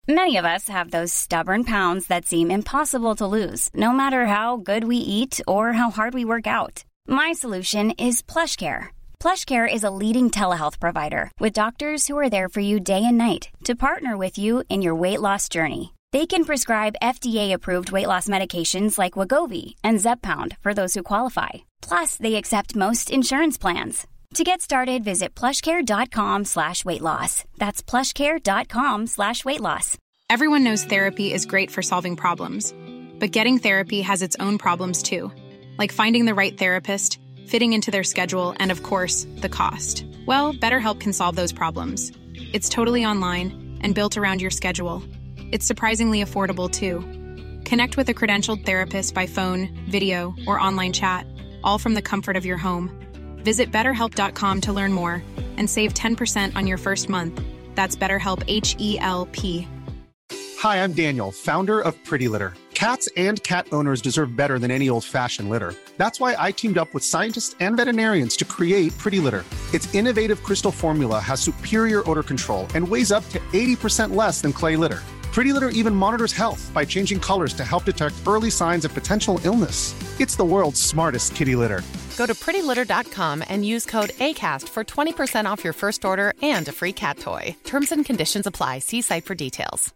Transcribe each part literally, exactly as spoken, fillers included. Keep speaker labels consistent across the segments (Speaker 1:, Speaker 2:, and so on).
Speaker 1: Many of us have those stubborn pounds that seem impossible to lose, no matter how good we eat or how hard we work out. My solution is PlushCare. PlushCare is a leading telehealth provider with doctors who are there for you day and night to partner with you in your weight loss journey. They can prescribe F D A-approved weight loss medications like Wegovy and Zepbound for those who qualify. Plus, they accept most insurance plans. To get started, visit plushcare.com slash weight loss. That's plushcare.com slash weight loss.
Speaker 2: Everyone knows therapy is great for solving problems, but getting therapy has its own problems too, like finding the right therapist, fitting into their schedule, and of course, the cost. Well, BetterHelp can solve those problems. It's totally online and built around your schedule. It's surprisingly affordable too. Connect with a credentialed therapist by phone, video, or online chat, all from the comfort of your home. Visit better help dot com to learn more and save ten percent on your first month. That's BetterHelp, H E L P.
Speaker 3: Hi, I'm Daniel, founder of Pretty Litter. Cats and cat owners deserve better than any old-fashioned litter. That's why I teamed up with scientists and veterinarians to create Pretty Litter. Its innovative crystal formula has superior odor control and weighs up to eighty percent less than clay litter. Pretty Litter even monitors health by changing colors to help detect early signs of potential illness. It's the world's smartest kitty litter.
Speaker 4: Go to pretty litter dot com and use code ACAST for twenty percent off your first order and a free cat toy. Terms and conditions apply. See site for details.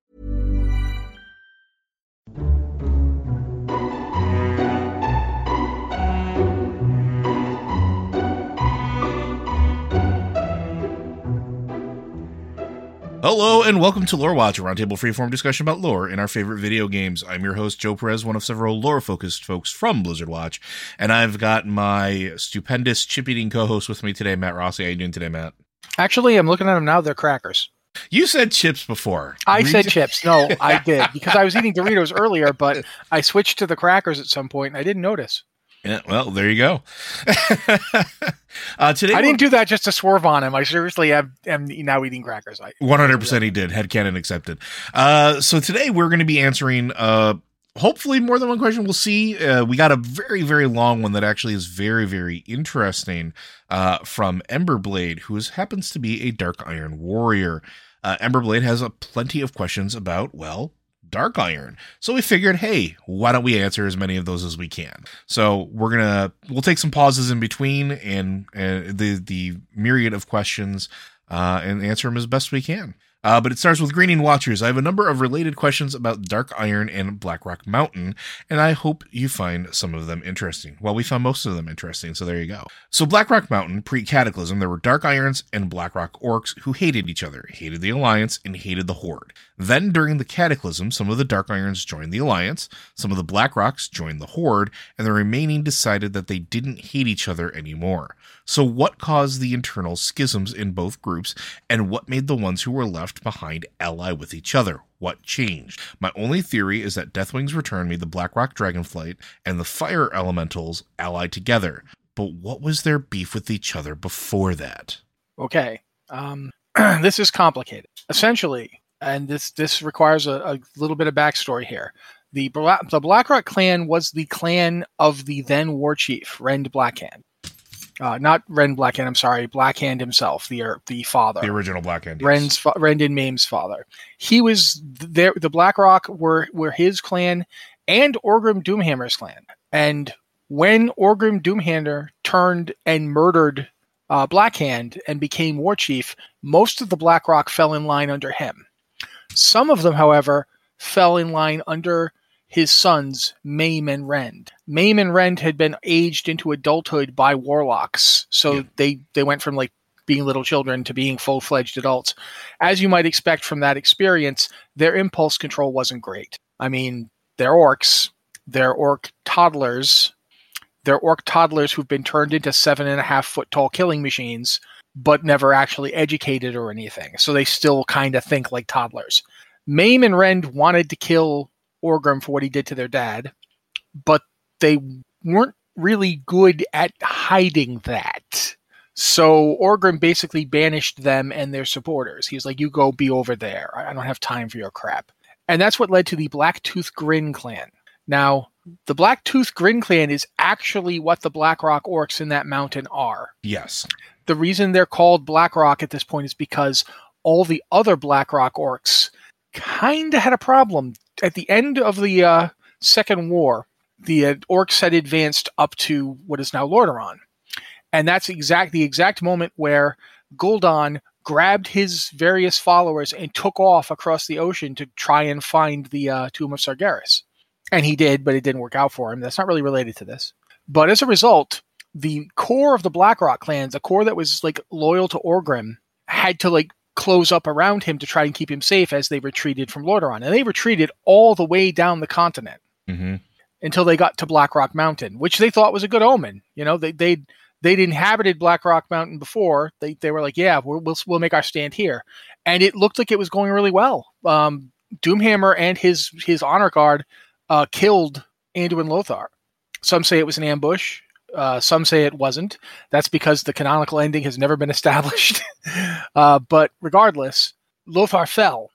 Speaker 5: Hello and welcome to Lore Watch, a roundtable freeform discussion about lore in our favorite video games. I'm your host, Joe Perez, one of several lore-focused folks from Blizzard Watch, and I've got my stupendous chip-eating co-host with me today, Matt Rossi. How are you doing today, Matt?
Speaker 6: Actually, I'm looking at them now. They're crackers.
Speaker 5: You said chips before.
Speaker 6: I
Speaker 5: Re-
Speaker 6: said chips. No, I did, because I was eating Doritos earlier, but I switched to the crackers at some point, and I didn't notice.
Speaker 5: Yeah, well, there you go. uh, today
Speaker 6: I didn't do that just to swerve on him. I seriously am, am now eating crackers. I,
Speaker 5: one hundred percent he did. Headcanon accepted. Uh, so today we're going to be answering uh, hopefully more than one question. We'll see. Uh, we got a very, very long one that actually is very, very interesting uh, from Emberblade, who is, happens to be a Dark Iron warrior. Uh, Emberblade has a plenty of questions about, well, Dark Iron. So we figured, hey, why don't we answer as many of those as we can? So we're gonna we'll take some pauses in between and, and the the myriad of questions uh, and answer them as best we can. Uh, but it starts with Greening Watchers. I have a number of related questions about Dark Iron and Blackrock Mountain, and I hope you find some of them interesting. Well, we found most of them interesting, so there you go. So Blackrock Mountain, pre-Cataclysm, there were Dark Irons and Blackrock Orcs who hated each other, hated the Alliance, and hated the Horde. Then, during the Cataclysm, some of the Dark Irons joined the Alliance, some of the Blackrocks joined the Horde, and the remaining decided that they didn't hate each other anymore. So what caused the internal schisms in both groups, and what made the ones who were left behind ally with each other? What changed? My only theory is that Deathwing's return made the Blackrock Dragonflight and the Fire Elementals ally together. But what was their beef with each other before that?
Speaker 6: Okay. Um, this is complicated. Essentially, and this, this requires a, a little bit of backstory here. The, Bla- the Blackrock clan was the clan of the then war chief, Rend Blackhand. Uh, not Rend Blackhand, I'm sorry, Blackhand himself, the er, the father.
Speaker 5: The original Blackhand. Yes.
Speaker 6: Rend's fa- Rend and Maim's father. He was there. The Blackrock were, were his clan and Orgrim Doomhammer's clan. And when Orgrim Doomhammer turned and murdered uh, Blackhand and became war chief, most of the Blackrock fell in line under him. Some of them, however, fell in line under his sons, Maim and Rend. Maim and Rend had been aged into adulthood by warlocks, so yeah. they, they went from like being little children to being full-fledged adults. As you might expect from that experience, their impulse control wasn't great. I mean, they're orcs, they're orc toddlers, they're orc toddlers who've been turned into seven and a half foot tall killing machines, but never actually educated or anything. So they still kind of think like toddlers. Maim and Rend wanted to kill Orgrim for what he did to their dad, but they weren't really good at hiding that. So Orgrim basically banished them and their supporters. He was like, you go be over there. I don't have time for your crap. And that's what led to the Blacktooth Grin clan. Now, the Blacktooth Grin clan is actually what the Blackrock orcs in that mountain are.
Speaker 5: Yes.
Speaker 6: The reason they're called Blackrock at this point is because all the other Blackrock orcs kind of had a problem. At the end of the uh, Second War, the uh, orcs had advanced up to what is now Lordaeron. And that's exact the exact moment where Gul'dan grabbed his various followers and took off across the ocean to try and find the uh, Tomb of Sargeras. And he did, but it didn't work out for him. That's not really related to this. But as a result, the core of the Blackrock clans, the core that was like loyal to Orgrim, had to like close up around him to try and keep him safe as they retreated from Lordaeron. And they retreated all the way down the continent
Speaker 5: mm-hmm.
Speaker 6: until they got to Blackrock Mountain, which they thought was a good omen. You know, they they'd They'd inhabited Blackrock Mountain before. They they were like, yeah, we'll, we'll we'll make our stand here, and it looked like it was going really well. Um, Doomhammer and his his honor guard uh, killed Anduin Lothar. Some say it was an ambush. Uh, some say it wasn't. That's because the canonical ending has never been established. uh, but regardless, Lothar fell.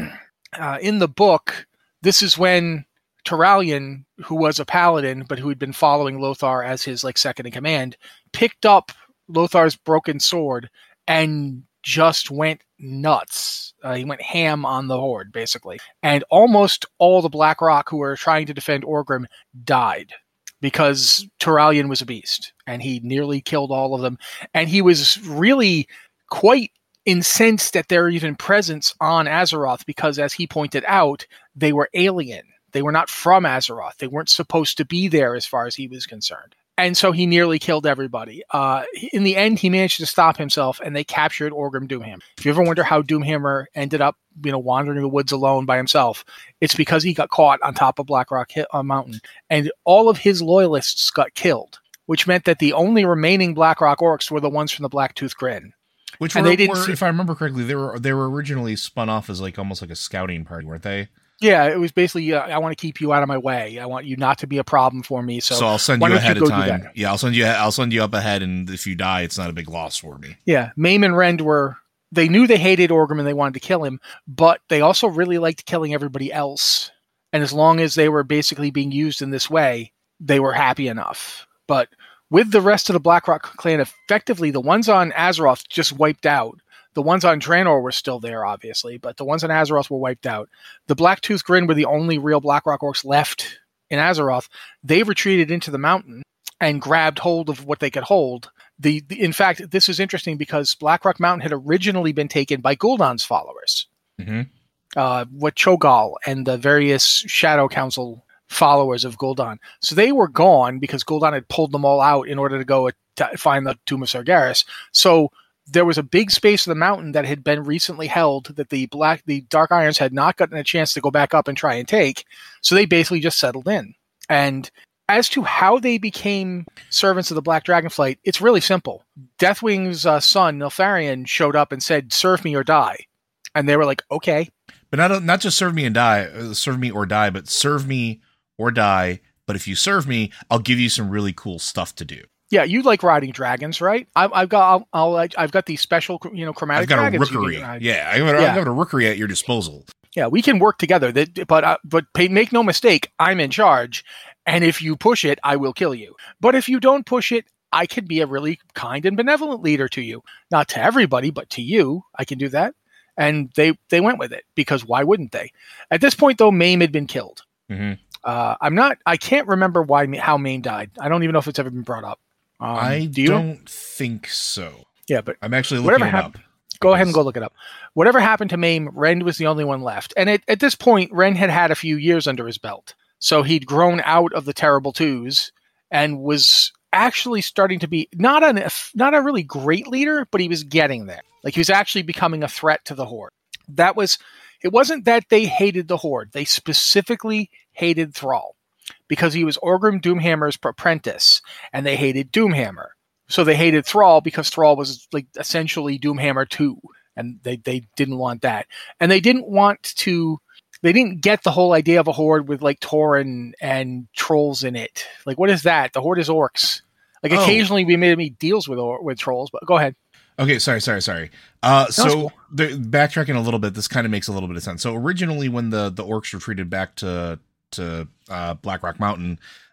Speaker 6: uh, in the book, this is when Turalyon, who was a paladin but who had been following Lothar as his like second in command, picked up Lothar's broken sword and just went nuts. Uh, he went ham on the horde, basically. And almost all the Blackrock who were trying to defend Orgrim died because Turalyon was a beast, and he nearly killed all of them. And he was really quite incensed at their even presence on Azeroth because, as he pointed out, they were alien. They were not from Azeroth. They weren't supposed to be there as far as he was concerned. And so he nearly killed everybody. Uh, in the end, he managed to stop himself, and they captured Orgrim Doomhammer. If you ever wonder how Doomhammer ended up, you know, wandering the woods alone by himself, it's because he got caught on top of Blackrock uh, Mountain, and all of his loyalists got killed, which meant that the only remaining Blackrock orcs were the ones from the Blacktooth Grin.
Speaker 5: Which
Speaker 6: and
Speaker 5: were,
Speaker 6: they didn't
Speaker 5: were
Speaker 6: see-
Speaker 5: if I remember correctly, they were they were originally spun off as like almost like a scouting party, weren't they?
Speaker 6: Yeah, it was basically, uh, I want to keep you out of my way. I want you not to be a problem for me. So,
Speaker 5: So I'll send
Speaker 6: why
Speaker 5: you
Speaker 6: don't
Speaker 5: ahead
Speaker 6: you
Speaker 5: of
Speaker 6: go do
Speaker 5: time.
Speaker 6: that?
Speaker 5: Yeah, I'll send you. I'll send you up ahead, and if you die, it's not a big loss for me.
Speaker 6: Yeah, Maim and Rend were, they knew they hated Orgrim and they wanted to kill him, but they also really liked killing everybody else. And as long as they were basically being used in this way, they were happy enough. But with the rest of the Blackrock clan, effectively, the ones on Azeroth just wiped out. The ones on Draenor were still there, obviously, but the ones on Azeroth were wiped out. The Blacktooth Grin were the only real Blackrock orcs left in Azeroth. They retreated into the mountain and grabbed hold of what they could hold. The, the in fact, this is interesting because Blackrock Mountain had originally been taken by Gul'dan's followers,
Speaker 5: Mm-hmm.
Speaker 6: uh, what Cho'Gall and the various Shadow Council followers of Gul'dan. So they were gone because Gul'dan had pulled them all out in order to go to find the Tomb of Sargeras. So there was a big space of the mountain that had been recently held that the black, the Dark Irons had not gotten a chance to go back up and try and take. So they basically just settled in. And as to how they became servants of the Black Dragonflight, it's really simple. Deathwing's uh, son, Nilfarion, showed up and said, "Serve me or die." And they were like, okay.
Speaker 5: But not not just serve me and die, uh, serve me or die, but serve me or die. But if you serve me, I'll give you some really cool stuff to do.
Speaker 6: Yeah, you like riding dragons, right? I've, I've got, I'll, I'll, I've got these special, you know, chromatic
Speaker 5: I've got
Speaker 6: dragons.
Speaker 5: a
Speaker 6: you
Speaker 5: rookery.
Speaker 6: can ride.
Speaker 5: Yeah, I've got, a,
Speaker 6: Yeah.
Speaker 5: I've got a rookery at your disposal.
Speaker 6: Yeah, we can work together. That, but, uh, but pay, make no mistake, I'm in charge, and if you push it, I will kill you. But if you don't push it, I can be a really kind and benevolent leader to you. Not to everybody, but to you, I can do that. And they, they went with it because why wouldn't they? At this point, though, Maim had been killed.
Speaker 5: Mm-hmm.
Speaker 6: Uh, I'm not. I can't remember why how Maim died. I don't even know if it's ever been brought up. Um,
Speaker 5: I
Speaker 6: do you?
Speaker 5: don't think so.
Speaker 6: Yeah, but
Speaker 5: I'm actually
Speaker 6: whatever
Speaker 5: looking it
Speaker 6: hap-
Speaker 5: up.
Speaker 6: Go ahead and go look it up. Whatever happened to Maim, Rend was the only one left. And at, at this point, Rend had had a few years under his belt. So he'd grown out of the terrible twos and was actually starting to be not an not a really great leader, but he was getting there. Like he was actually becoming a threat to the Horde. That was, it wasn't that they hated the Horde. They specifically hated Thrall because he was Orgrim Doomhammer's apprentice, and they hated Doomhammer. So they hated Thrall because Thrall was like essentially Doomhammer two, and they, they didn't want that. And they didn't want to, they didn't get the whole idea of a Horde with like Tauren and trolls in it. Like, what is that? The Horde is orcs. Like
Speaker 5: Oh.
Speaker 6: occasionally we made me deals with or- with trolls, but go ahead.
Speaker 5: Okay, sorry, sorry, sorry. Uh,
Speaker 6: it's
Speaker 5: so
Speaker 6: cool.
Speaker 5: the, backtracking a little bit, this kind of makes a little bit of sense. So originally, when the, the orcs retreated back to to uh, Blackrock Mountain,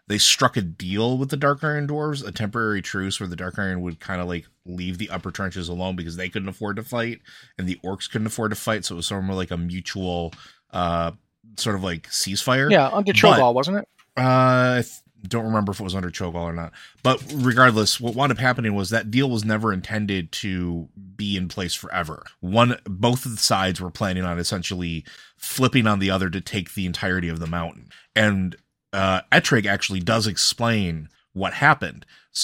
Speaker 5: they struck a deal with the Dark Iron Dwarves, a temporary truce where the Dark Iron would kind of like leave the upper trenches alone because they couldn't afford to fight and the orcs couldn't afford to fight. So it was sort of more like a mutual uh, sort of like ceasefire.
Speaker 6: Yeah, under Cho'Gall, wasn't it?
Speaker 5: Uh, I th- don't remember if it was under Cho'Gall or not. But regardless, what wound up happening was that deal was never intended to be in place forever. One, both of the sides were planning on essentially flipping on the other to take the entirety of the mountain. And uh, Eitrigg actually does explain what happened.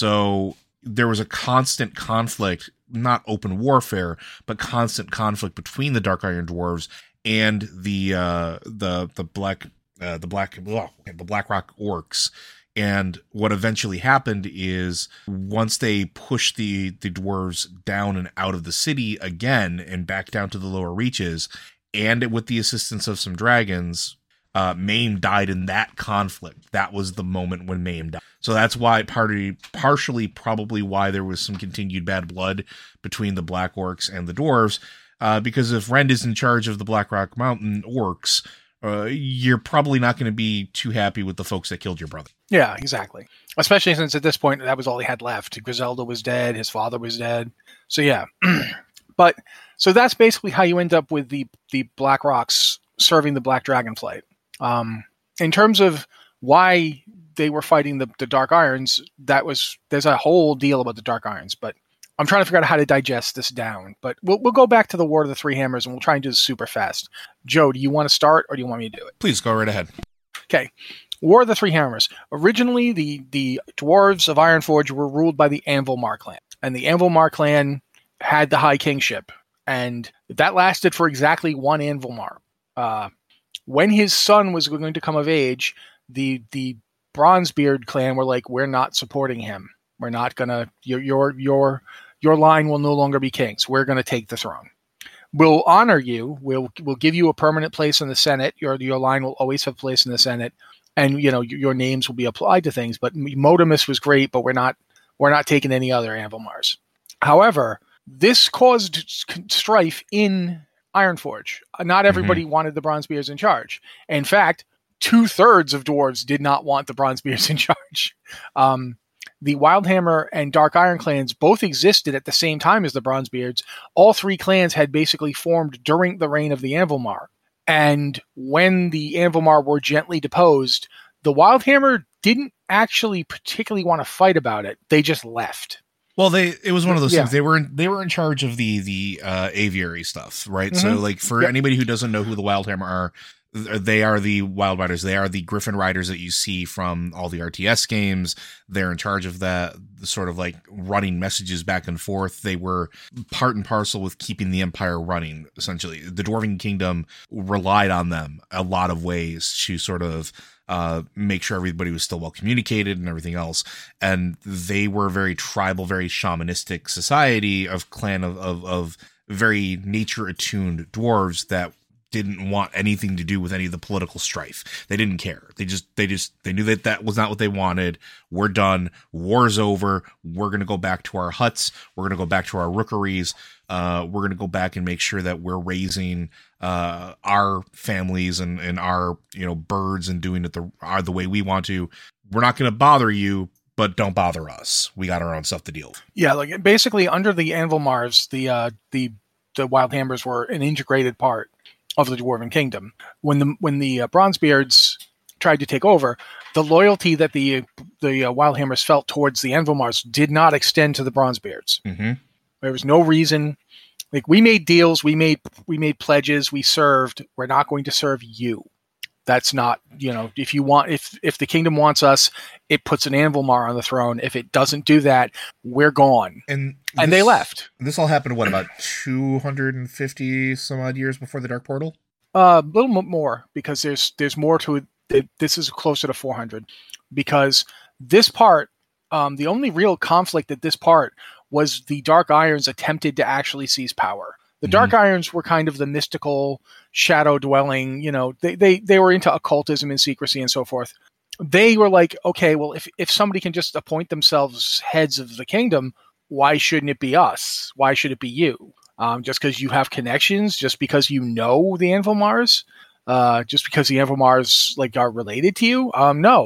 Speaker 5: So there was a constant conflict, not open warfare, but constant conflict between the Dark Iron Dwarves and the uh, the the black uh, the black oh, the Blackrock orcs. And what eventually happened is once they pushed the the dwarves down and out of the city again and back down to the lower reaches, and with the assistance of some dragons, uh, Maim died in that conflict. That was the moment when Maim died. So that's why party, partially probably why there was some continued bad blood between the Black Orcs and the dwarves. Uh, because if Rend is in charge of the Blackrock Mountain orcs, uh, you're probably not going to be too happy with the folks that killed your brother.
Speaker 6: Yeah, exactly. Especially since at this point, that was all he had left. Griselda was dead. His father was dead. So yeah. But so that's basically how you end up with the, the Black Rocks serving the Black Dragonflight. Um, in terms of why they were fighting the, the Dark Irons, that was, there's a whole deal about the Dark Irons, but I'm trying to figure out how to digest this down, but we'll we'll go back to the War of the Three Hammers and we'll try and do this super fast. Joe, do you want to start or do you want me to do it?
Speaker 5: Please go right ahead.
Speaker 6: Okay. War of the Three Hammers. Originally, the, the dwarves of Ironforge were ruled by the Anvilmar clan, and the Anvilmar clan had the High Kingship, and that lasted for exactly one Anvilmar. Uh, when his son was going to come of age, the the Bronzebeard clan were like, we're not supporting him. We're not going to, your, your, your, your line will no longer be kings. We're going to take the throne. We'll honor you. We'll, we'll give you a permanent place in the Senate. Your, your line will always have place in the Senate. And, you know, your, your names will be applied to things, but Motimus was great, but we're not, we're not taking any other Anvilmars. However, this caused strife in Ironforge. Not everybody mm-hmm. wanted the Bronzebeards in charge. In fact, two thirds of dwarves did not want the Bronzebeards in charge. Um, The Wildhammer and Dark Iron clans both existed at the same time as the Bronzebeards. All three clans had basically formed during the reign of the Anvilmar. And when the Anvilmar were gently deposed, the Wildhammer didn't actually particularly want to fight about it. They just left.
Speaker 5: Well, they it was one of those
Speaker 6: yeah.
Speaker 5: things. They were in, they were in charge of the the uh, aviary stuff, right?
Speaker 6: Mm-hmm.
Speaker 5: So, like for
Speaker 6: yep.
Speaker 5: anybody who doesn't know who the Wildhammer are, they are the Wild Riders. They are the Griffin Riders that you see from all the R T S games. They're in charge of that, sort of like running messages back and forth. They were part and parcel with keeping the Empire running, essentially. The Dwarven Kingdom relied on them a lot of ways to sort of uh, make sure everybody was still well communicated and everything else. And they were a very tribal, very shamanistic society of clan of, of, of very nature attuned dwarves that didn't want anything to do with any of the political strife. They didn't care. They just, they just, they knew that that was not what they wanted. We're done. War's over. We're going to go back to our huts. We're going to go back to our rookeries. Uh, we're going to go back and make sure that we're raising, uh, our families and, and our, you know, birds and doing it the, are the way we want to. We're not going to bother you, but don't bother us. We got our own stuff to deal with.
Speaker 6: Yeah. Like basically under the Anvilmars, the, uh, the, the Wildhammers were an integrated part of the Dwarven Kingdom. When the when the uh, Bronzebeards tried to take over, the loyalty that the the uh, Wildhammers felt towards the Anvilmars did not extend to the Bronzebeards.
Speaker 5: Mm-hmm.
Speaker 6: There was no reason. Like we made deals, we made we made pledges, we served. We're not going to serve you. That's not, you know, if you want, if if the kingdom wants us, it puts an Anvilmar on the throne. If it doesn't do that, we're gone.
Speaker 5: And
Speaker 6: and
Speaker 5: this,
Speaker 6: they left.
Speaker 5: This all happened, what, about two hundred fifty some odd years before the Dark Portal?
Speaker 6: Uh, a little more, because there's there's more to it. This is closer to four hundred, because this part, um, the only real conflict at this part was the Dark Irons attempted to actually seize power. The Dark mm-hmm. Irons were kind of the mystical, shadow-dwelling, you know, they, they, they were into occultism and secrecy and so forth. They were like, okay, well, if, if somebody can just appoint themselves heads of the kingdom, why shouldn't it be us? Why should it be you? Um, just because you have connections, just because you know the Anvilmars, uh, just because the Anvilmars like are related to you? Um, no.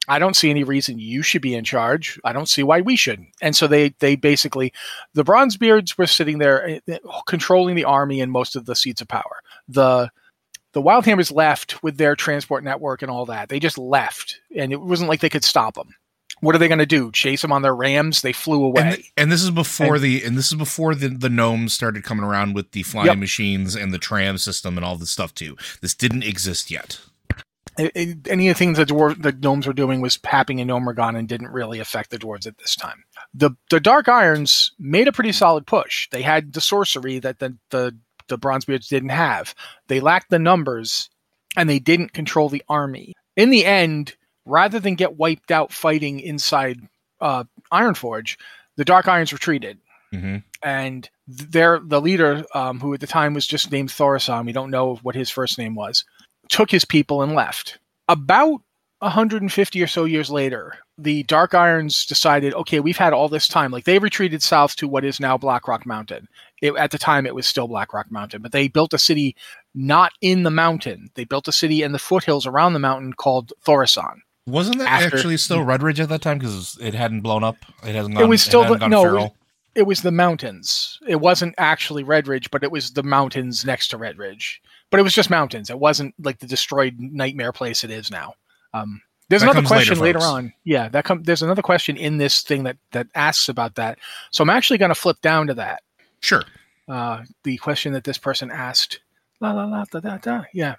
Speaker 6: I don't see any reason you should be in charge. I don't see why we shouldn't. And so they they basically, the Bronzebeards were sitting there controlling the army and most of the seats of power. The the Wildhammers left with their transport network and all that. They just left, and it wasn't like they could stop them. What are they going to do? Chase them on their rams? They flew away.
Speaker 5: And, and this is before
Speaker 6: and,
Speaker 5: the and this is before the, the gnomes started coming around with the flying
Speaker 6: yep.
Speaker 5: machines and the tram system and all this stuff too. This didn't exist yet.
Speaker 6: It, it, any of the things that dwar- the gnomes were doing was happing in Gnomeregan and didn't really affect the dwarves at this time. The the Dark Irons made a pretty solid push. They had the sorcery that the the, the Bronzebeards didn't have. They lacked the numbers, and they didn't control the army. In the end, rather than get wiped out fighting inside uh, Ironforge, the Dark Irons retreated. Mm-hmm. And their the leader, um, who at the time was just named Thaurissan, we don't know what his first name was, took his people and left. About one hundred fifty or so years later, the Dark Irons decided, okay, we've had all this time. Like, they retreated south to what is now Blackrock Mountain. It, at the time, it was still Blackrock Mountain, but they built a city not in the mountain. They built a city in the foothills around the mountain called Thaurissan.
Speaker 5: Wasn't that After, actually still Redridge at that time? Because it hadn't blown up. It hasn't gone.
Speaker 6: It was still
Speaker 5: it
Speaker 6: the, no. It was, it was the mountains. It wasn't actually Redridge, but it was the mountains next to Redridge. But it was just mountains. It wasn't like the destroyed nightmare place it is now. Um, there's that another question later, later on. Yeah, that com- there's another question in this thing that that asks about that. So I'm actually going to flip down to that.
Speaker 5: Sure.
Speaker 6: Uh, the question that this person asked. La la la da da da. Yeah.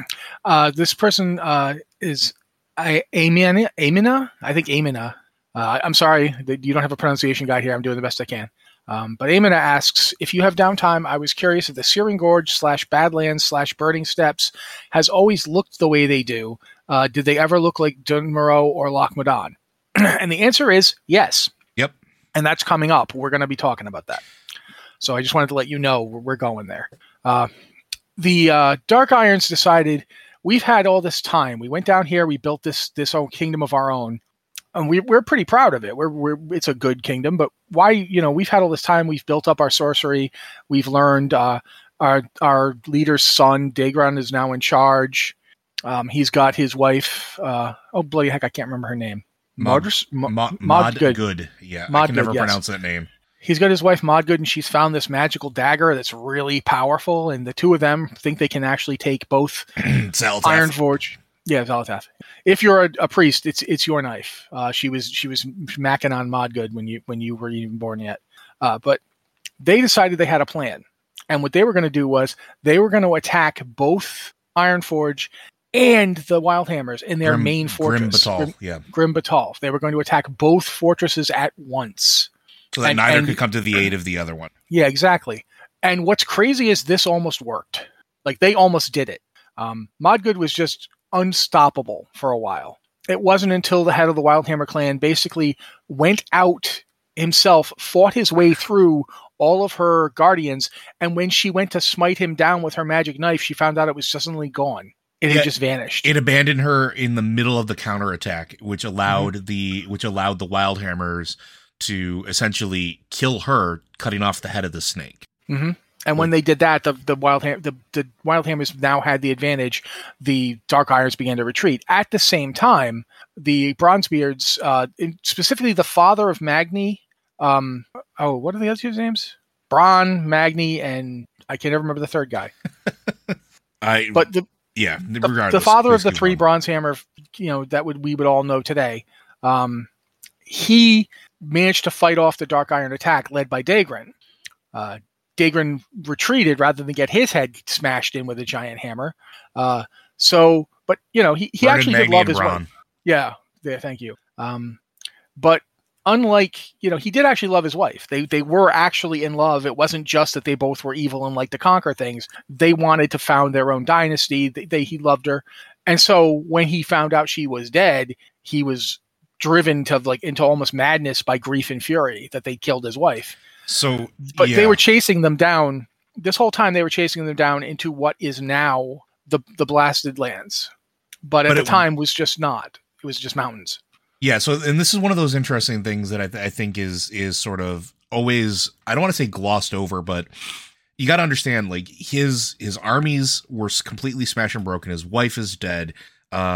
Speaker 6: uh, this person uh, is. I, Amina, Amina, I think Amina. Uh, I'm sorry that you don't have a pronunciation guide here. I'm doing the best I can. Um, but Amina asks, if you have downtime, I was curious if the Searing Gorge slash Badlands slash Burning Steppes has always looked the way they do. Uh, did they ever look like Dunmorrow or Loch Modan? And the answer is yes.
Speaker 5: Yep.
Speaker 6: And that's coming up. We're going to be talking about that. So I just wanted to let you know we're going there. Uh, the uh, Dark Irons decided, we've had all this time. We went down here. We built this this own kingdom of our own, and we, we're pretty proud of it. We're we're it's a good kingdom, but why? You know, we've had all this time. We've built up our sorcery. We've learned. Uh, our our leader's son Daegron is now in charge. Um, he's got his wife. Uh, oh bloody heck, I can't remember her name.
Speaker 5: Mod Mod, Mod Good. Good. Yeah, Mod I can Good, never yes. pronounce that name.
Speaker 6: He's got his wife Modgood, and she's found this magical dagger that's really powerful. And the two of them think they can actually take both Ironforge. Yeah, Xal'atath. If you're a, a priest, it's it's your knife. Uh, she was she was macking on Modgood when you when you were even born yet. Uh, but they decided they had a plan, and what they were going to do was they were going to attack both Ironforge and the Wildhammers in their
Speaker 5: Grim,
Speaker 6: main fortress.
Speaker 5: Grim Batal,
Speaker 6: Grim,
Speaker 5: yeah.
Speaker 6: Grim Batal. They were going to attack both fortresses at once.
Speaker 5: So that
Speaker 6: and,
Speaker 5: neither
Speaker 6: and,
Speaker 5: could come to the aid of the other one.
Speaker 6: Yeah, exactly. And what's crazy is this almost worked. Like, they almost did it. Um, Modgood was just unstoppable for a while. It wasn't until the head of the Wildhammer clan basically went out himself, fought his way through all of her guardians, and when she went to smite him down with her magic knife, she found out it was suddenly gone. It yeah, had just vanished.
Speaker 5: It abandoned her in the middle of the counterattack, which allowed mm-hmm. the which allowed the Wildhammers to essentially kill her, cutting off the head of the snake.
Speaker 6: Mm-hmm. And when they did that, the the Wildham the, the Wildhammers now had the advantage. The Dark Irons began to retreat. At the same time, the Bronzebeards, uh, specifically the father of Magni, um, oh, what are the other two names? Bronn, Magni, and I can't ever remember the third guy.
Speaker 5: I
Speaker 6: but the
Speaker 5: yeah,
Speaker 6: the, the father of the three Bronzehammer, you know, that would we would all know today. Um, he managed to fight off the Dark Iron attack led by Daegron. Uh, Daegron retreated rather than get his head smashed in with a giant hammer. Uh, so, but you know, he, he actually did love his wife. Yeah, yeah, thank you. Um, but unlike, you know, he did actually love his wife. They they were actually in love. It wasn't just that they both were evil and liked to conquer things. They wanted to found their own dynasty. They, they he loved her, and so when he found out she was dead, he was driven to like into almost madness by grief and fury that they killed his wife.
Speaker 5: So,
Speaker 6: but
Speaker 5: yeah.
Speaker 6: they were chasing them down this whole time. They were chasing them down into what is now the the Blasted Lands, but at but the it, time was just not. It was just mountains.
Speaker 5: Yeah. So, and this is one of those interesting things that I, th- I think is is sort of always, I don't want to say glossed over, but you got to understand, like his his armies were completely smashed and broken. His wife is dead. Uh,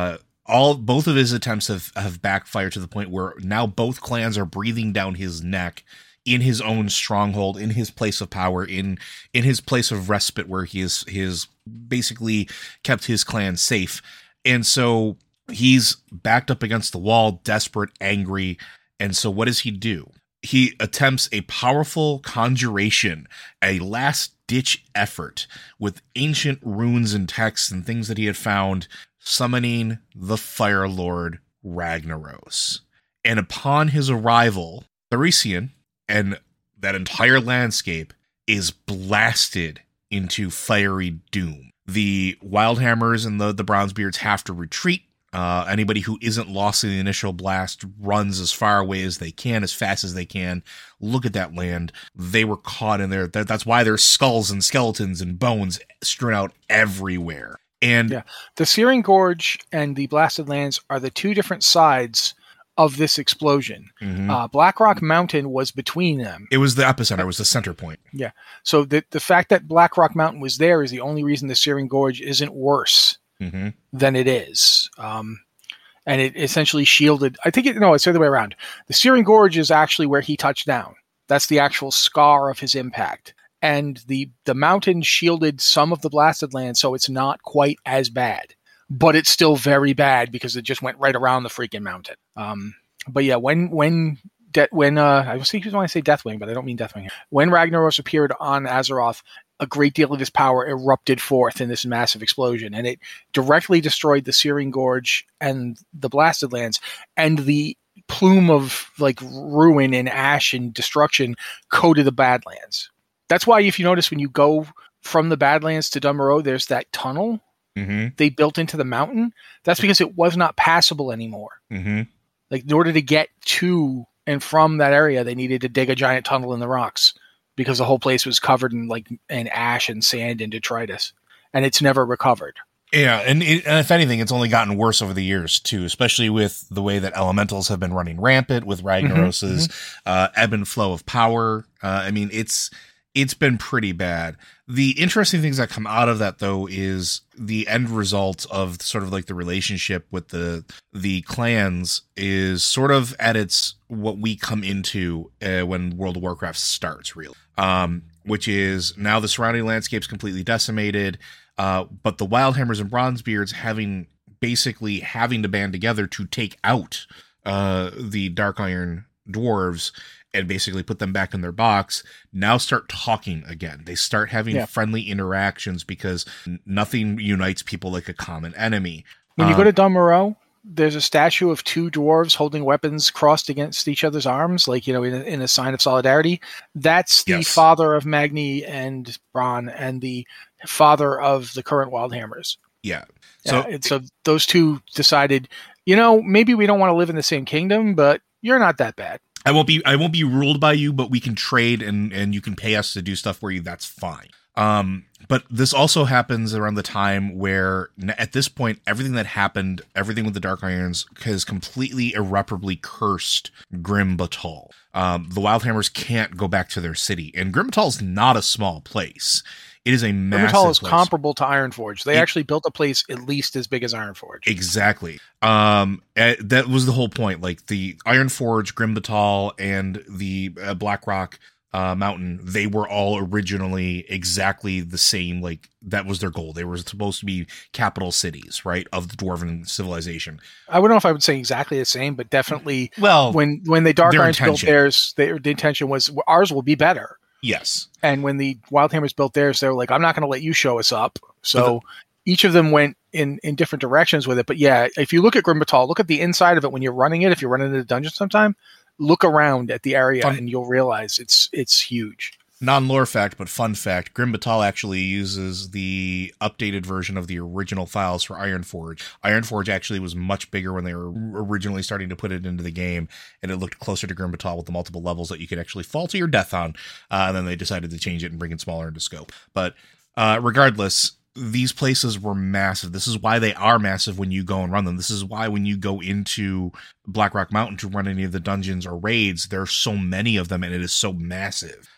Speaker 5: all both of his attempts have, have backfired to the point where now both clans are breathing down his neck in his own stronghold, in his place of power, in in his place of respite, where he is he has basically kept his clan safe. And so he's backed up against the wall, desperate, angry. And so what does he do? He attempts a powerful conjuration, a last-ditch effort with ancient runes and texts and things that he had found, summoning the Fire Lord Ragnaros. And upon his arrival, Thracian and that entire landscape is blasted into fiery doom. The Wildhammers and the, the Bronzebeards have to retreat. Uh, anybody who isn't lost in the initial blast runs as far away as they can, as fast as they can. Look at that land. They were caught in there. That, that's why there's skulls and skeletons and bones strewn out everywhere. And
Speaker 6: yeah, the Searing Gorge and the Blasted Lands are the two different sides of this explosion. Mm-hmm. Uh, Blackrock Mountain was between them.
Speaker 5: It was the epicenter. It was the center point.
Speaker 6: Yeah. So the the fact that Blackrock Mountain was there is the only reason the Searing Gorge isn't worse mm-hmm. than it is. Um, and it essentially shielded. I think it. No, it's the other way around. The Searing Gorge is actually where he touched down. That's the actual scar of his impact. And the the mountain shielded some of the Blasted Land, so it's not quite as bad. But it's still very bad because it just went right around the freaking mountain. Um, but yeah, when when de- when uh, I was thinking when I say Deathwing, but I don't mean Deathwing here. When Ragnaros appeared on Azeroth, a great deal of his power erupted forth in this massive explosion, and it directly destroyed the Searing Gorge and the Blasted Lands, and the plume of like ruin and ash and destruction coated the Badlands. That's why, if you notice, when you go from the Badlands to Dun Morogh, there's that tunnel. Mm-hmm. They built into the mountain. That's because it was not passable anymore. Mm-hmm. Like, in order to get to and from that area, they needed to dig a giant tunnel in the rocks because the whole place was covered in like in ash and sand and detritus, and it's never recovered.
Speaker 5: Yeah, and, it, and if anything, it's only gotten worse over the years too, especially with the way that elementals have been running rampant with Ragnaros's mm-hmm. uh, ebb and flow of power. Uh, I mean, it's. It's been pretty bad. The interesting things that come out of that, though, is the end result of sort of like the relationship with the the clans is sort of at its what we come into uh, when World of Warcraft starts, really. Um, which is now the surrounding landscape's completely decimated, uh, but the Wildhammers and Bronzebeards having basically having to band together to take out uh, the Dark Iron dwarves and basically put them back in their box, now start talking again. They start having yeah. friendly interactions because nothing unites people like a common enemy.
Speaker 6: When
Speaker 5: um,
Speaker 6: you go to Dun Morogh, there's a statue of two dwarves holding weapons crossed against each other's arms, like, you know, in a, in a sign of solidarity. That's the yes. father of Magni and Bronn and the father of the current Wildhammers.
Speaker 5: Yeah.
Speaker 6: So, yeah, so those two decided, you know, maybe we don't want to live in the same kingdom, but you're not that bad.
Speaker 5: I won't be I won't be ruled by you, but we can trade and, and you can pay us to do stuff for you. That's fine. Um, but this also happens around the time where at this point, everything that happened, everything with the Dark Irons has completely irreparably cursed Grim Batol. Um, the Wildhammers can't go back to their city, and Grim Batol is not a small place. It is a massive
Speaker 6: Grim Batol is
Speaker 5: place.
Speaker 6: comparable to Ironforge. They
Speaker 5: it,
Speaker 6: actually built a place at least as big as Ironforge.
Speaker 5: Exactly. Um, that was the whole point. Like the Ironforge, Grim Batol, and the uh, Blackrock uh, Mountain, they were all originally exactly the same. Like that was their goal. They were supposed to be capital cities, right, of the Dwarven civilization.
Speaker 6: I wouldn't know if I would say exactly the same, but definitely.
Speaker 5: Well,
Speaker 6: when when the Dark Irons built theirs, their the intention was ours will be better.
Speaker 5: Yes.
Speaker 6: And when the Wildhammers built theirs, they were like, I'm not going to let you show us up. So the, each of them went in, in different directions with it. But yeah, if you look at Grim Batol, look at the inside of it when you're running it. If you're running into the dungeon sometime, look around at the area fun. and you'll realize it's it's huge.
Speaker 5: Non-lore fact, but fun fact, Grim Batol actually uses the updated version of the original files for Ironforge. Ironforge actually was much bigger when they were originally starting to put it into the game, and it looked closer to Grim Batol with the multiple levels that you could actually fall to your death on, uh, and then they decided to change it and bring it smaller into scope. But uh, regardless, these places were massive. This is why they are massive when you go and run them. This is why when you go into Blackrock Mountain to run any of the dungeons or raids, there are so many of them, and it is so massive.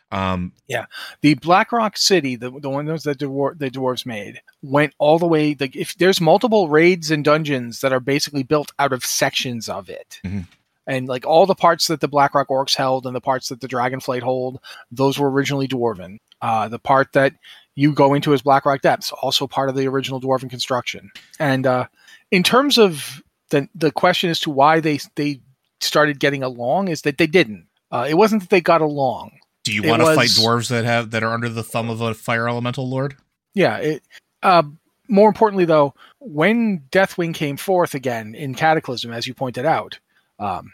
Speaker 5: Um,
Speaker 6: yeah, the Black Rock City, the the ones that dwar- the dwarves made, went all the way. Like, if there's multiple raids and dungeons that are basically built out of sections of it,
Speaker 5: mm-hmm.
Speaker 6: and like all the parts that the Black Rock orcs held and the parts that the Dragonflight hold, those were originally dwarven. Uh, the part that you go into as Black Rock Depths, also part of the original dwarven construction. And uh, in terms of the the question as to why they they started getting along, is that they didn't. Uh, it wasn't that they got along.
Speaker 5: Do you want to fight dwarves that have that are under the thumb of a fire elemental lord? Yeah.
Speaker 6: It, uh, more importantly, though, when Deathwing came forth again in Cataclysm, as you pointed out, um,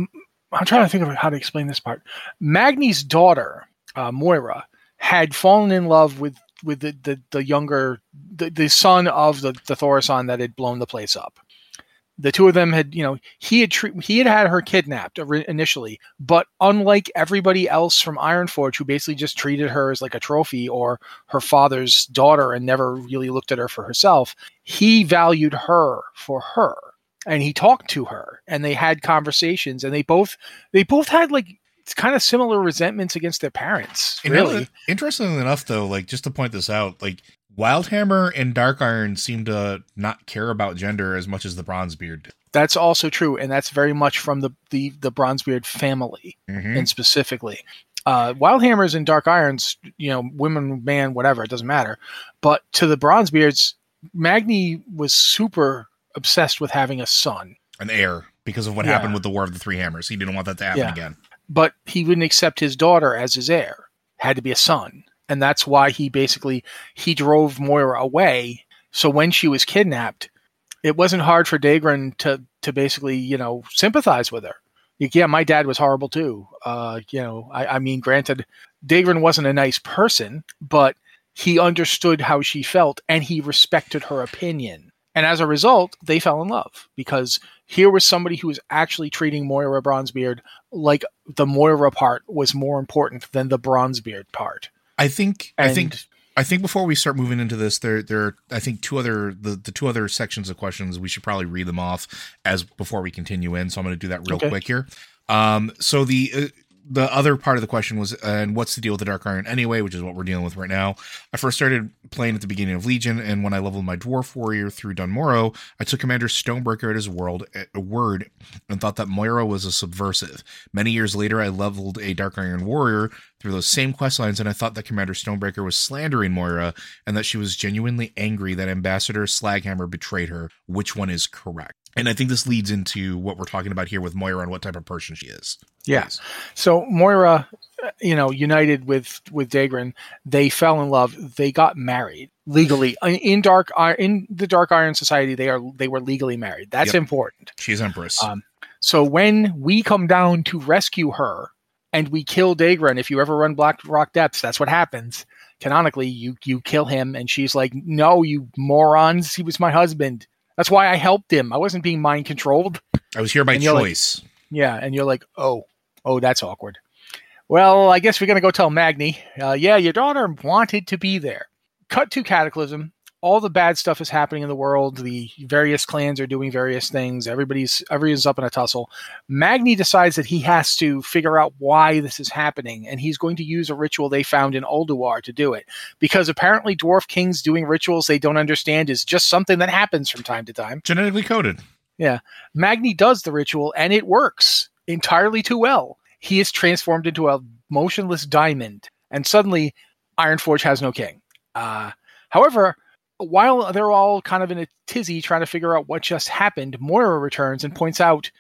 Speaker 6: I'm trying to think of how to explain this part. Magni's daughter, uh, Moira, had fallen in love with with the the, the younger the, the son of the the Thaurissan that had blown the place up. The two of them had, you know, he had tre- he had had her kidnapped initially, but unlike everybody else from Ironforge, who basically just treated her as like a trophy or her father's daughter and never really looked at her for herself, he valued her for her, and he talked to her, and they had conversations, and they both they both had like kind of similar resentments against their parents. Really,
Speaker 5: you know, interestingly enough, though, like just to point this out, like, Wildhammer and Dark Iron seem to not care about gender as much as the Bronzebeard did.
Speaker 6: That's also true, and that's very much from the the, the Bronzebeard family, mm-hmm. and specifically. Uh, Wildhammers and Dark Irons, you know, women, man, whatever, it doesn't matter. But to the Bronzebeards, Magni was super obsessed with having a son.
Speaker 5: An heir, because of what yeah. happened with the War of the Three Hammers. He didn't want that to happen yeah. again.
Speaker 6: But he wouldn't accept his daughter as his heir. Had to be a son. And that's why he basically, he drove Moira away. So when she was kidnapped, it wasn't hard for Daegrin to, to basically, you know, sympathize with her. Like, yeah, my dad was horrible too. Uh, you know, I, I mean, granted, Daegrin wasn't a nice person, but he understood how she felt and he respected her opinion. And as a result, they fell in love because here was somebody who was actually treating Moira Bronzebeard like the Moira part was more important than the Bronzebeard part.
Speaker 5: I think and, I think I think before we start moving into this, there there are, I think two other the, the two other sections of questions, we should probably read them off as before we continue in. So I'm going to do that real okay. quick here. Um, so the uh, the other part of the question was, uh, and what's the deal with the Dark Iron anyway, which is what we're dealing with right now. I first started playing at the beginning of Legion, and when I leveled my Dwarf Warrior through Dunmorrow, I took Commander Stonebreaker at his world, at a word and thought that Moira was a subversive. Many years later, I leveled a Dark Iron Warrior through those same quest lines, and I thought that Commander Stonebreaker was slandering Moira, and that she was genuinely angry that Ambassador Slaghammer betrayed her. Which one is correct? And I think this leads into what we're talking about here with Moira and what type of person she is.
Speaker 6: Yes. Yeah. So Moira, you know, united with with Daegrin, they fell in love. They got married legally in Dark in the Dark Iron Society. They are they were legally married. That's yep. important.
Speaker 5: She's Empress.
Speaker 6: Um, so when we come down to rescue her and we kill Daegrin, if you ever run Black Rock Depths, that's what happens. Canonically, you you kill him, and she's like, "No, you morons! He was my husband. That's why I helped him. I wasn't being mind controlled.
Speaker 5: I was here by choice."
Speaker 6: Like, yeah, and you're like, "Oh, oh, that's awkward." Well, I guess we're gonna go tell Magni. Uh, yeah, your daughter wanted to be there. Cut to Cataclysm. All the bad stuff is happening in the world. The various clans are doing various things. Everybody's everybody's up in a tussle. Magni decides that he has to figure out why this is happening, and he's going to use a ritual they found in Ulduar to do it. Because apparently Dwarf Kings doing rituals they don't understand is just something that happens from time to time.
Speaker 5: Genetically coded.
Speaker 6: Yeah. Magni does the ritual, and it works entirely too well. He is transformed into a motionless diamond, and suddenly Ironforge has no king. Uh, however... While they're all kind of in a tizzy trying to figure out what just happened, Moira returns and points out,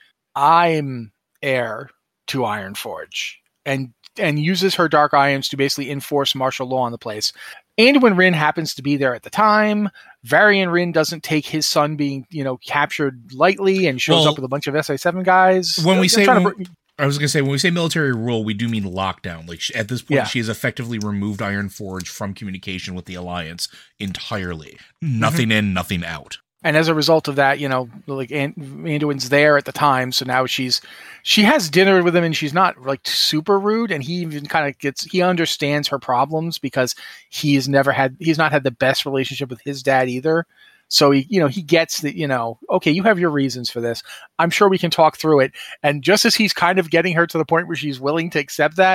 Speaker 6: I'm heir to Ironforge, and and uses her Dark Irons to basically enforce martial law on the place. Anduin Wrynn happens to be there at the time. Varian Wrynn doesn't take his son being, you know, captured lightly and shows well, up with a bunch of S I seven guys.
Speaker 5: When we say... When, br- I was going to say, when we say military rule, we do mean lockdown. Like, at this point, yeah. she has effectively removed Ironforge from communication with the Alliance entirely. Nothing mm-hmm. in, nothing out.
Speaker 6: And as a result of that, you know, like and- Anduin's there at the time, so now she's she has dinner with him, and she's not like super rude. And he even kind of gets he understands her problems because he's never had he's not had the best relationship with his dad either. So he, you know, he gets that, you know, okay, you have your reasons for this. I'm sure we can talk through it. And just as he's kind of getting her to the point where she's willing to accept that,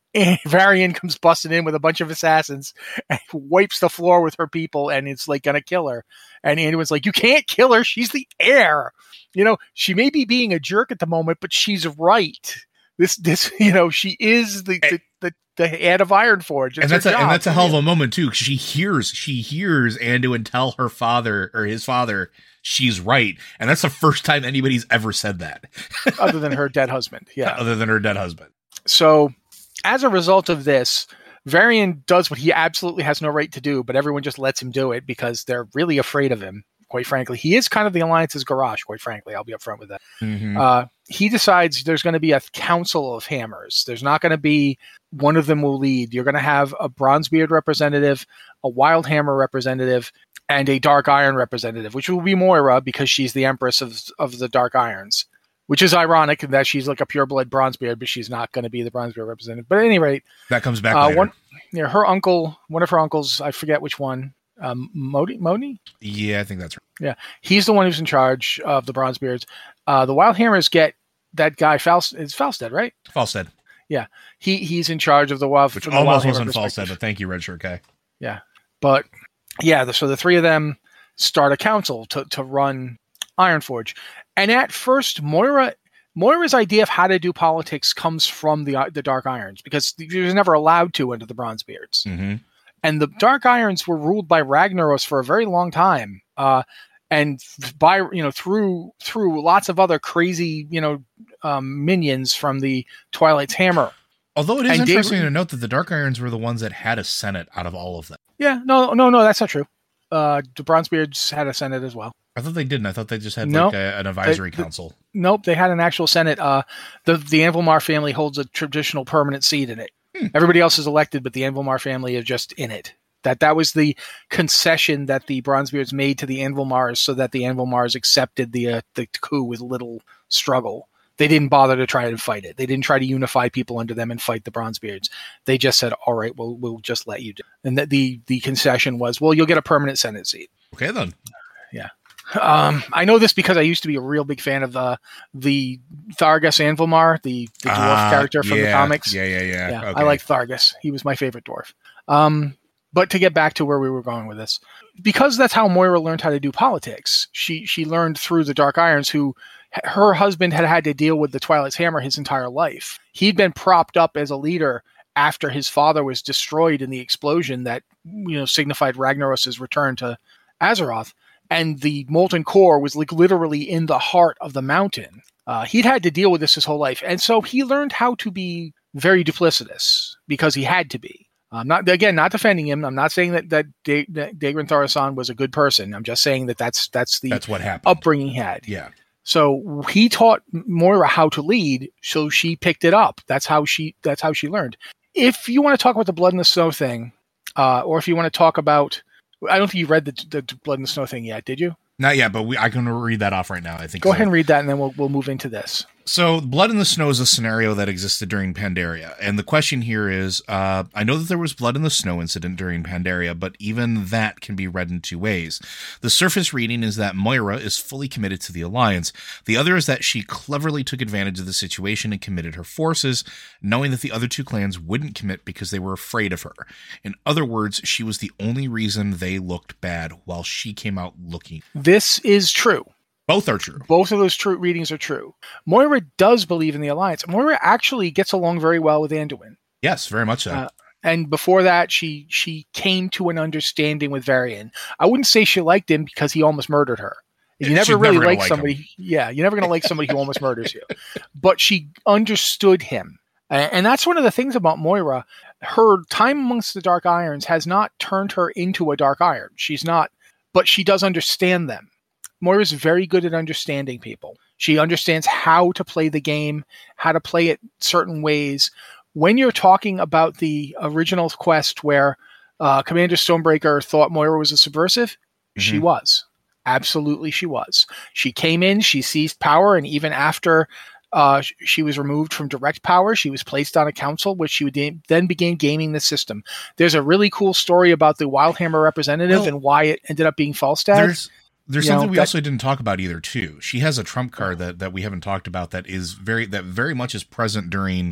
Speaker 6: And Varian comes busting in with a bunch of assassins and wipes the floor with her people, and it's like gonna kill her. And Anduin's like, you can't kill her. She's the heir. You know, she may be being a jerk at the moment, but she's right. This, this, you know, she is the the, the, the head of Ironforge. It's
Speaker 5: and that's
Speaker 6: her
Speaker 5: a,
Speaker 6: job.
Speaker 5: and that's a hell of a moment too. 'Cause she hears she hears Anduin tell her father or his father she's right, and that's the first time anybody's ever said that,
Speaker 6: other than her dead husband. Yeah,
Speaker 5: other than her dead husband.
Speaker 6: So, as a result of this, Varian does what he absolutely has no right to do, but everyone just lets him do it because they're really afraid of him. Quite frankly, he is kind of the Alliance's garage. Quite frankly, I'll be upfront with that.
Speaker 5: Mm-hmm.
Speaker 6: Uh, he decides there's going to be a council of hammers. There's not going to be one of them will lead. You're going to have a Bronzebeard representative, a Wild Hammer representative, and a Dark Iron representative, which will be Moira because she's the Empress of of the Dark Irons. Which is ironic in that she's like a pureblood Bronzebeard, but she's not going to be the Bronzebeard representative. But at any rate,
Speaker 5: that comes back
Speaker 6: uh,
Speaker 5: later.
Speaker 6: One, yeah, her uncle, one of her uncles, I forget which one, um, Modi, Modi?
Speaker 5: Yeah, I think that's right.
Speaker 6: Yeah, he's the one who's in charge of the Bronzebeards. Uh, the Wild Hammers get that guy, Faust, it's Falstead, right?
Speaker 5: Falstead.
Speaker 6: Yeah, he he's in charge of the Wild.
Speaker 5: Which
Speaker 6: the
Speaker 5: almost
Speaker 6: Wild
Speaker 5: wasn't Falstead, but thank you, Red Shirt Guy.
Speaker 6: Yeah, but yeah, the, so the three of them start a council to to run Ironforge, and at first, Moira. Moira's idea of how to do politics comes from the the Dark Irons because he was never allowed to under the Bronzebeards.
Speaker 5: Mm-hmm.
Speaker 6: And the Dark Irons were ruled by Ragnaros for a very long time. Uh, and by, you know, through through lots of other crazy, you know, um, minions from the Twilight's Hammer.
Speaker 5: Although it is
Speaker 6: and
Speaker 5: interesting
Speaker 6: Dave,
Speaker 5: to note that the Dark Irons were the ones that had a Senate out of all of them.
Speaker 6: Yeah, no, no, no, that's not true. Uh, the Bronzebeards had a Senate as well.
Speaker 5: I thought they didn't. I thought they just had
Speaker 6: nope.
Speaker 5: like a, an advisory
Speaker 6: they,
Speaker 5: council.
Speaker 6: The, nope, they had an actual Senate. Uh, the the Anvilmar family holds a traditional permanent seat in it. Hmm. Everybody else is elected, but the Anvilmar family is just in it. That that was the concession that the Bronzebeards made to the Anvilmars, so that the Anvilmars accepted the uh, the coup with little struggle. They didn't bother to try and fight it. They didn't try to unify people under them and fight the Bronzebeards. They just said, "All right, we'll we'll just let you do." And that the the concession was, "Well, you'll get a permanent Senate seat."
Speaker 5: Okay, then.
Speaker 6: Yeah. Um, I know this because I used to be a real big fan of the the Thargus Anvilmar, the, the dwarf
Speaker 5: uh,
Speaker 6: character from
Speaker 5: yeah,
Speaker 6: the comics.
Speaker 5: Yeah, yeah, yeah.
Speaker 6: yeah
Speaker 5: okay.
Speaker 6: I like Thargus. He was my favorite dwarf. Um, but to get back to where we were going with this, because that's how Moira learned how to do politics. She she learned through the Dark Irons, who her husband had had to deal with the Twilight's Hammer his entire life. He'd been propped up as a leader after his father was destroyed in the explosion that, you know, signified Ragnaros' return to Azeroth. And the molten core was like literally in the heart of the mountain. Uh, he'd had to deal with this his whole life. And so he learned how to be very duplicitous because he had to be. I'm not, again, not defending him. I'm not saying that, that, da- that Daegran Tharasan was a good person. I'm just saying that that's, that's the
Speaker 5: that's what happened.
Speaker 6: upbringing he had.
Speaker 5: Yeah.
Speaker 6: So he taught Moira how to lead. So she picked it up. That's how she, that's how she learned. If you want to talk about the Blood in the Snow thing, uh, or if you want to talk about, I don't think you read the, the Blood in the Snow thing yet, did you?
Speaker 5: Not yet, but we, I can read that off right now. I think.
Speaker 6: Go
Speaker 5: so.
Speaker 6: ahead and read that, and then we'll we'll move into this.
Speaker 5: So, Blood in the Snow is a scenario that existed during Pandaria, and the question here is: uh, I know that there was Blood in the Snow incident during Pandaria, but even that can be read in two ways. The surface reading is that Moira is fully committed to the Alliance. The other is that she cleverly took advantage of the situation and committed her forces, knowing that the other two clans wouldn't commit because they were afraid of her. In other words, she was the only reason they looked bad, while she came out looking.
Speaker 6: This is true.
Speaker 5: Both are true.
Speaker 6: Both of those true readings are true. Moira does believe in the Alliance. Moira actually gets along very well with Anduin.
Speaker 5: Yes, very much so.
Speaker 6: Uh, and before that, she she came to an understanding with Varian. I wouldn't say she liked him because he almost murdered her. You never
Speaker 5: She's
Speaker 6: really
Speaker 5: never
Speaker 6: like
Speaker 5: like
Speaker 6: somebody.
Speaker 5: him.
Speaker 6: Yeah, you're never going to like somebody who almost murders you. But she understood him. And, and that's one of the things about Moira. Her time amongst the Dark Irons has not turned her into a Dark Iron. She's not, but she does understand them. Moira's very good at understanding people. She understands how to play the game, how to play it certain ways. When you're talking about the original quest where uh, Commander Stonebreaker thought Moira was a subversive, mm-hmm. she was. Absolutely she was. She came in, she seized power, and even after uh, she was removed from direct power, she was placed on a council, which she would then began gaming the system. There's a really cool story about the Wildhammer representative well, and why it ended up being Falstad.
Speaker 5: There's- There's
Speaker 6: you
Speaker 5: something
Speaker 6: know,
Speaker 5: we
Speaker 6: that,
Speaker 5: also didn't talk about either, too. She has a trump card that, that we haven't talked about that is very that very much is present during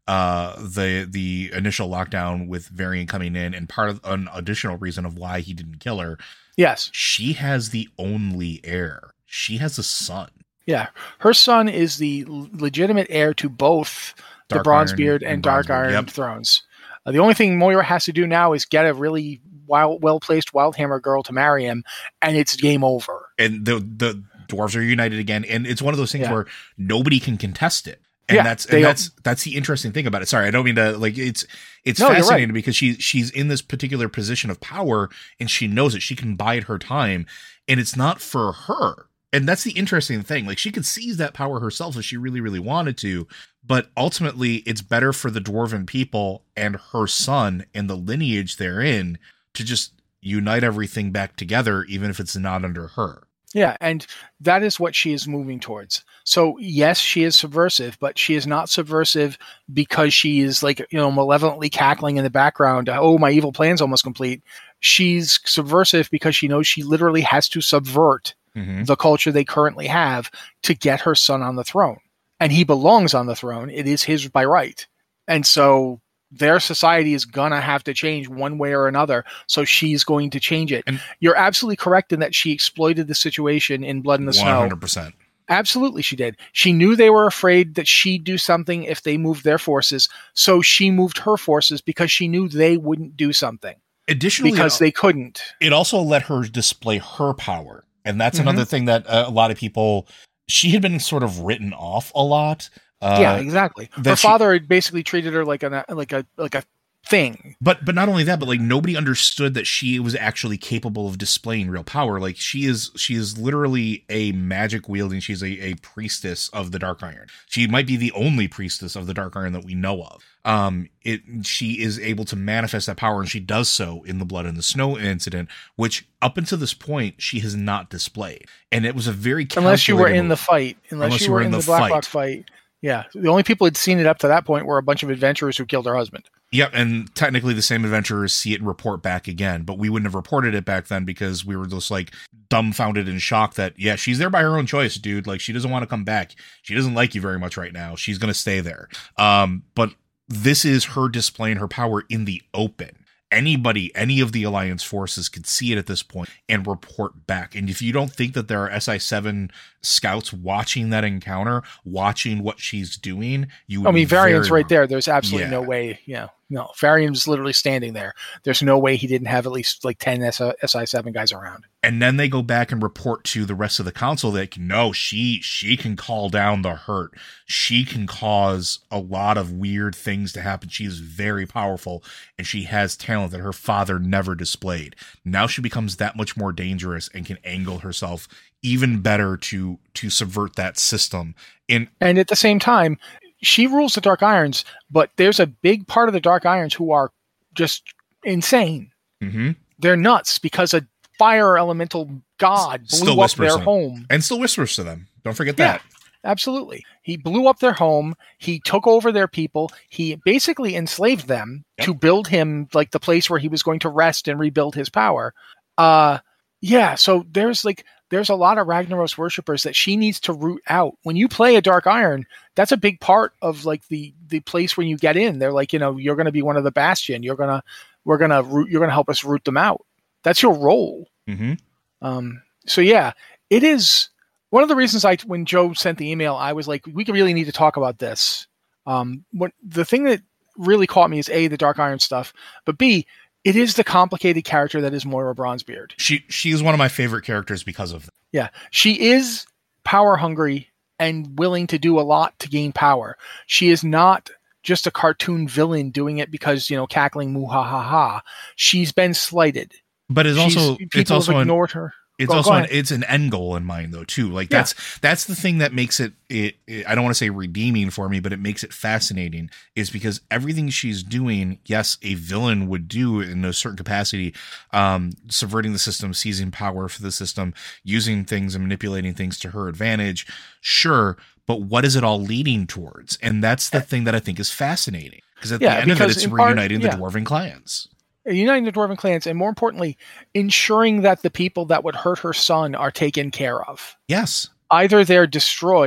Speaker 5: uh, the the initial lockdown with Varian coming in, and part of an additional reason of why he didn't kill her.
Speaker 6: Yes.
Speaker 5: She has the only heir. She has a son.
Speaker 6: Yeah. Her son is the l- legitimate heir to both
Speaker 5: Dark
Speaker 6: the Bronzebeard
Speaker 5: Iron
Speaker 6: and,
Speaker 5: and
Speaker 6: Dark
Speaker 5: Bronzebeard,
Speaker 6: Iron
Speaker 5: yep.
Speaker 6: thrones. Uh, the only thing Moira has to do now is get a really wild, well-placed Wildhammer girl to marry him, and it's game over.
Speaker 5: And the the dwarves are united again, and it's one of those things
Speaker 6: Yeah.
Speaker 5: where nobody can contest it. And
Speaker 6: Yeah,
Speaker 5: that's
Speaker 6: they
Speaker 5: and
Speaker 6: don't-
Speaker 5: that's that's the interesting thing about it. Sorry, I don't mean to like it's it's
Speaker 6: No, you're
Speaker 5: fascinating
Speaker 6: right.
Speaker 5: because she she's in this particular position of power, and she knows it. She can bide her time, and it's not for her. And that's the interesting thing. Like, she could seize that power herself if she really, really wanted to, but ultimately it's better for the dwarven people and her son and the lineage they're in to just unite everything back together, even if it's not under her.
Speaker 6: Yeah, and that is what she is moving towards. So, yes, she is subversive, but she is not subversive because she is, like, you know, malevolently cackling in the background. Oh, my evil plan's almost complete. She's subversive because she knows she literally has to subvert
Speaker 5: Mm-hmm.
Speaker 6: the culture they currently have to get her son on the throne. And he belongs on the throne. It is his by right. And so their society is going to have to change one way or another. So she's going to change it.
Speaker 5: And
Speaker 6: you're absolutely correct in that she exploited the situation in Blood in the
Speaker 5: one hundred percent.
Speaker 6: Snow. Absolutely, she did. She knew they were afraid that she'd do something if they moved their forces. So she moved her forces because she knew they wouldn't do something.
Speaker 5: Additionally,
Speaker 6: because
Speaker 5: it,
Speaker 6: they couldn't.
Speaker 5: It also let her display her power. And that's
Speaker 6: Mm-hmm.
Speaker 5: another thing that uh, a lot of people, she had been sort of written off a lot. Uh,
Speaker 6: yeah, exactly. Her
Speaker 5: that she-
Speaker 6: father had basically treated her like a like a like a thing.
Speaker 5: But but not only that, but like nobody understood that she was actually capable of displaying real power. Like she is she is literally a magic wielding. She's a, a priestess of the Dark Iron. She might be the only priestess of the Dark Iron that we know of. Um, it she is able to manifest that power, and she does so in the Blood in the Snow incident, which up until this point she has not displayed. And it was a very
Speaker 6: unless you were
Speaker 5: calculated
Speaker 6: in the
Speaker 5: move.
Speaker 6: fight, unless,
Speaker 5: Unless
Speaker 6: you were in the, Blackrock fight. Yeah, the only people who'd seen it up to that point were a bunch of adventurers who killed her husband.
Speaker 5: Yep, and technically the same adventurers see it and report back again, but we wouldn't have reported it back then because we were just like dumbfounded and shocked that, yeah, she's there by her own choice, dude. Like, she doesn't want to come back. She doesn't like you very much right now. She's going to stay there. Um, but this is her displaying her power in the open. Anybody, any of the Alliance forces could see it at this point and report back. And if you don't think that there are S I seven scouts watching that encounter, watching what she's doing, you would
Speaker 6: I mean,
Speaker 5: be very
Speaker 6: Varian's right
Speaker 5: wrong.
Speaker 6: there. There's absolutely
Speaker 5: Yeah.
Speaker 6: no way. Yeah, no. Varian's literally standing there. There's no way he didn't have at least like ten S I seven guys around.
Speaker 5: And then they go back and report to the rest of the council that no, she she can call down the hurt. She can cause a lot of weird things to happen. She is very powerful, and she has talent that her father never displayed. Now she becomes that much more dangerous and can angle herself even better to to subvert that system. And
Speaker 6: And at the same time, she rules the Dark Irons, but there's a big part of the Dark Irons who are just insane.
Speaker 5: mm-hmm.
Speaker 6: They're nuts because a fire elemental god
Speaker 5: Still
Speaker 6: blew up
Speaker 5: whispers
Speaker 6: their
Speaker 5: to them.
Speaker 6: home.
Speaker 5: and still whispers to them. Don't forget
Speaker 6: Yeah,
Speaker 5: that.
Speaker 6: absolutely. He blew up their home. He took over their people. He basically enslaved them
Speaker 5: Yep.
Speaker 6: to build him like the place where he was going to rest and rebuild his power. Uh, yeah. So there's like, there's a lot of Ragnaros worshippers that she needs to root out. When you play a Dark Iron, that's a big part of like the, the place when you get in. They're like, you know, you're going to be one of the Bastion. You're going to, we're going to root, you're going to help us root them out. That's your role.
Speaker 5: Mm-hmm.
Speaker 6: Um, so yeah, it is one of the reasons I, when Joe sent the email, I was like, we really need to talk about this. Um, what the thing that really caught me is A, the Dark Iron stuff, but B, it is the complicated character that is Moira Bronzebeard.
Speaker 5: She she is one of my favorite characters because of that.
Speaker 6: Yeah. She is power hungry and willing to do a lot to gain power. She is not just a cartoon villain doing it because, you know, cackling moo ha ha ha. She's been slighted.
Speaker 5: But it's
Speaker 6: She's-
Speaker 5: also
Speaker 6: people
Speaker 5: it's also
Speaker 6: have
Speaker 5: an,
Speaker 6: ignored her.
Speaker 5: It's
Speaker 6: Go- go
Speaker 5: also an,
Speaker 6: ahead.
Speaker 5: it's an end goal in mind though too. Like
Speaker 6: Yeah.
Speaker 5: that's that's the thing that makes it, it it I don't want to say redeeming for me, but it makes it fascinating is because everything she's doing, yes, a villain would do in a certain capacity, um, subverting the system, seizing power for the system, using things and manipulating things to her advantage. Sure, but what is it all leading towards? And that's the thing that I think is fascinating because at
Speaker 6: Yeah,
Speaker 5: the end of it,
Speaker 6: because
Speaker 5: it's
Speaker 6: in part-
Speaker 5: reuniting the
Speaker 6: yeah.
Speaker 5: dwarven clans.
Speaker 6: Uniting the Dwarven clans, and more importantly, ensuring that the people that would hurt her son are taken care of.
Speaker 5: Yes.
Speaker 6: Either they're destroyed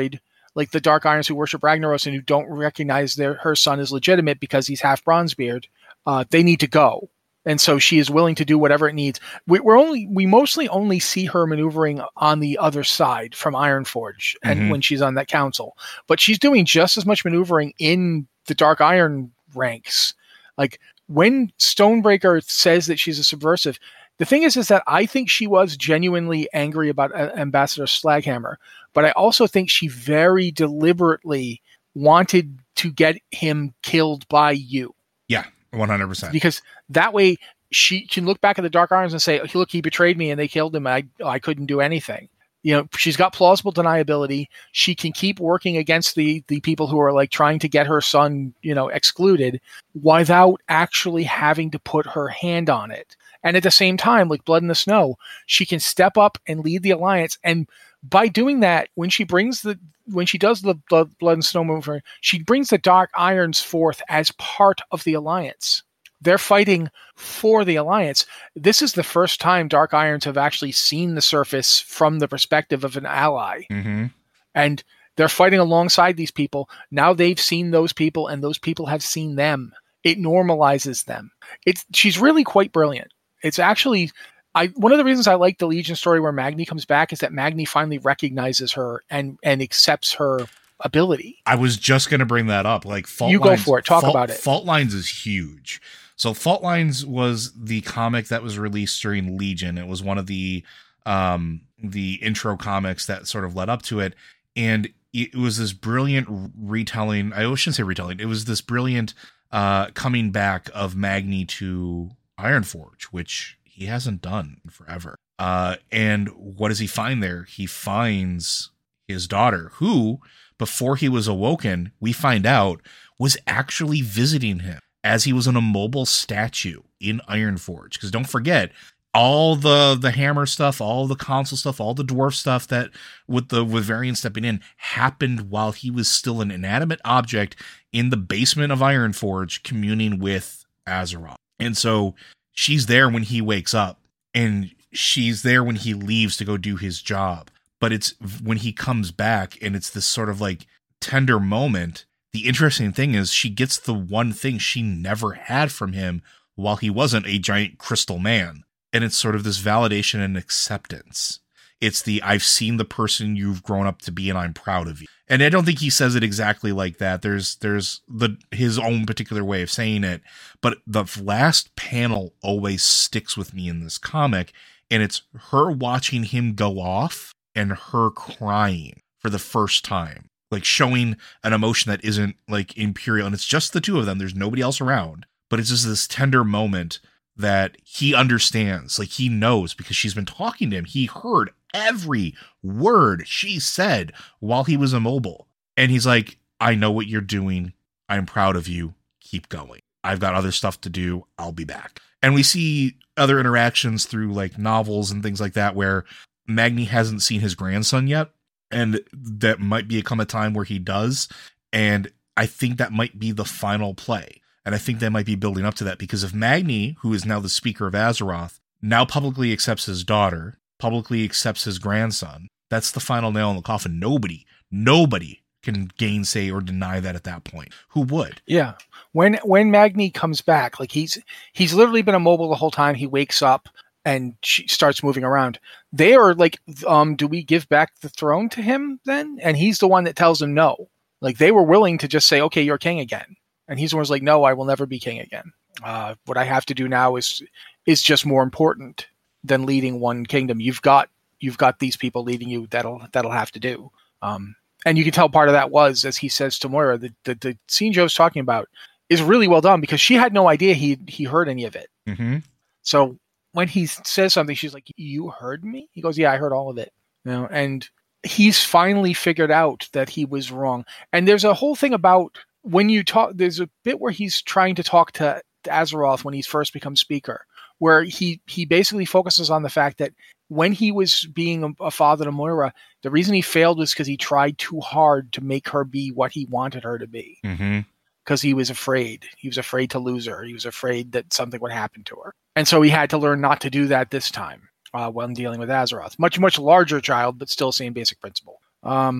Speaker 6: like the Dark Irons who worship Ragnaros and who don't recognize their her son as legitimate because he's half Bronzebeard, uh, they need to go. And so she is willing to do whatever it needs. We, we're only we mostly only see her maneuvering on the other side from Ironforge, and
Speaker 5: Mhm.
Speaker 6: when she's on that council, but she's doing just as much maneuvering in the Dark Iron ranks. Like when Stonebreaker says that she's a subversive, the thing is, is that I think she was genuinely angry about uh, Ambassador Slaghammer, but I also think she very deliberately wanted to get him killed by you.
Speaker 5: Yeah, one hundred percent.
Speaker 6: Because that way she can look back at the Dark Irons and say, look, he betrayed me and they killed him. I I couldn't do anything. You know, she's got plausible deniability. She can keep working against the the people who are like trying to get her son, you know, excluded without actually having to put her hand on it. And at the same time, like Blood in the Snow, she can step up and lead the Alliance. And by doing that, when she brings the when she does the Blood, Blood and Snow movement, she brings the Dark Irons forth as part of the Alliance. They're fighting for the Alliance. This is the first time Dark Irons have actually seen the surface from the perspective of an ally.
Speaker 5: Mm-hmm.
Speaker 6: And they're fighting alongside these people. Now they've seen those people, and those people have seen them. It normalizes them. It's she's really quite brilliant. It's actually I one of the reasons I like the Legion story where Magni comes back is that Magni finally recognizes her and and accepts her ability.
Speaker 5: I was just going to bring that up. Like Fault
Speaker 6: You
Speaker 5: Lines,
Speaker 6: go for it. Talk
Speaker 5: Fault,
Speaker 6: about it.
Speaker 5: Fault Lines is huge. So Fault Lines was the comic that was released during Legion. It was one of the um, the intro comics that sort of led up to it, and it was this brilliant retelling. I shouldn't say retelling. It was this brilliant uh, coming back of Magni to Ironforge, which he hasn't done forever. Uh, and what does he find there? He finds his daughter, who, before he was awoken, we find out was actually visiting him as he was on a mobile statue in Ironforge. Because don't forget, all the the hammer stuff, all the console stuff, all the dwarf stuff that with the with Varian stepping in happened while he was still an inanimate object in the basement of Ironforge communing with Azeroth. And so she's there when he wakes up, and she's there when he leaves to go do his job. But it's when he comes back, and it's this sort of like tender moment. The interesting thing is she gets the one thing she never had from him while he wasn't a giant crystal man. And it's sort of this validation and acceptance. It's the, I've seen the person you've grown up to be, and I'm proud of you. And I don't think he says it exactly like that. There's, there's the, his own particular way of saying it, but the last panel always sticks with me in this comic. And it's her watching him go off and her crying for the first time, like showing an emotion that isn't like Imperial. And it's just the two of them. There's nobody else around, but it's just this tender moment that he understands. Like he knows because she's been talking to him. He heard every word she said while he was immobile. And he's like, I know what you're doing. I'm proud of you. Keep going. I've got other stuff to do. I'll be back. And we see other interactions through like novels and things like that, where Magni hasn't seen his grandson yet. And that might become a time where he does. And I think that might be the final play. And I think they might be building up to that, because if Magni, who is now the speaker of Azeroth, now publicly accepts his daughter, publicly accepts his grandson, that's the final nail in the coffin. Nobody, nobody can gainsay or deny that at that point. Who would?
Speaker 6: Yeah. When when Magni comes back, like he's he's literally been immobile the whole time. He wakes up and she starts moving around. They are like, um, do we give back the throne to him then? And he's the one that tells them no. Like they were willing to just say, okay, you're king again. And he's the one who's like, no, I will never be king again. Uh, what I have to do now is is just more important than leading one kingdom. You've got you've got these people leading you. That'll that'll have to do. Um, and you can tell part of that was, as he says to Moira, the, the, the scene Joe's talking about is really well done, because she had no idea he he heard any of it.
Speaker 5: Mm-hmm.
Speaker 6: So when he says something, she's like, you heard me? He goes, yeah, I heard all of it. You know, and he's finally figured out that he was wrong. And there's a whole thing about when you talk, there's a bit where he's trying to talk to Azeroth when he's first become speaker, where he, he basically focuses on the fact that when he was being a, a father to Moira, the reason he failed was because he tried too hard to make her be what he wanted her to be.
Speaker 5: Mm-hmm.
Speaker 6: Because he was afraid. He was afraid to lose her. He was afraid that something would happen to her. And so he had to learn not to do that this time uh, when dealing with Azeroth. Much, much larger child, but still same basic principle. Um,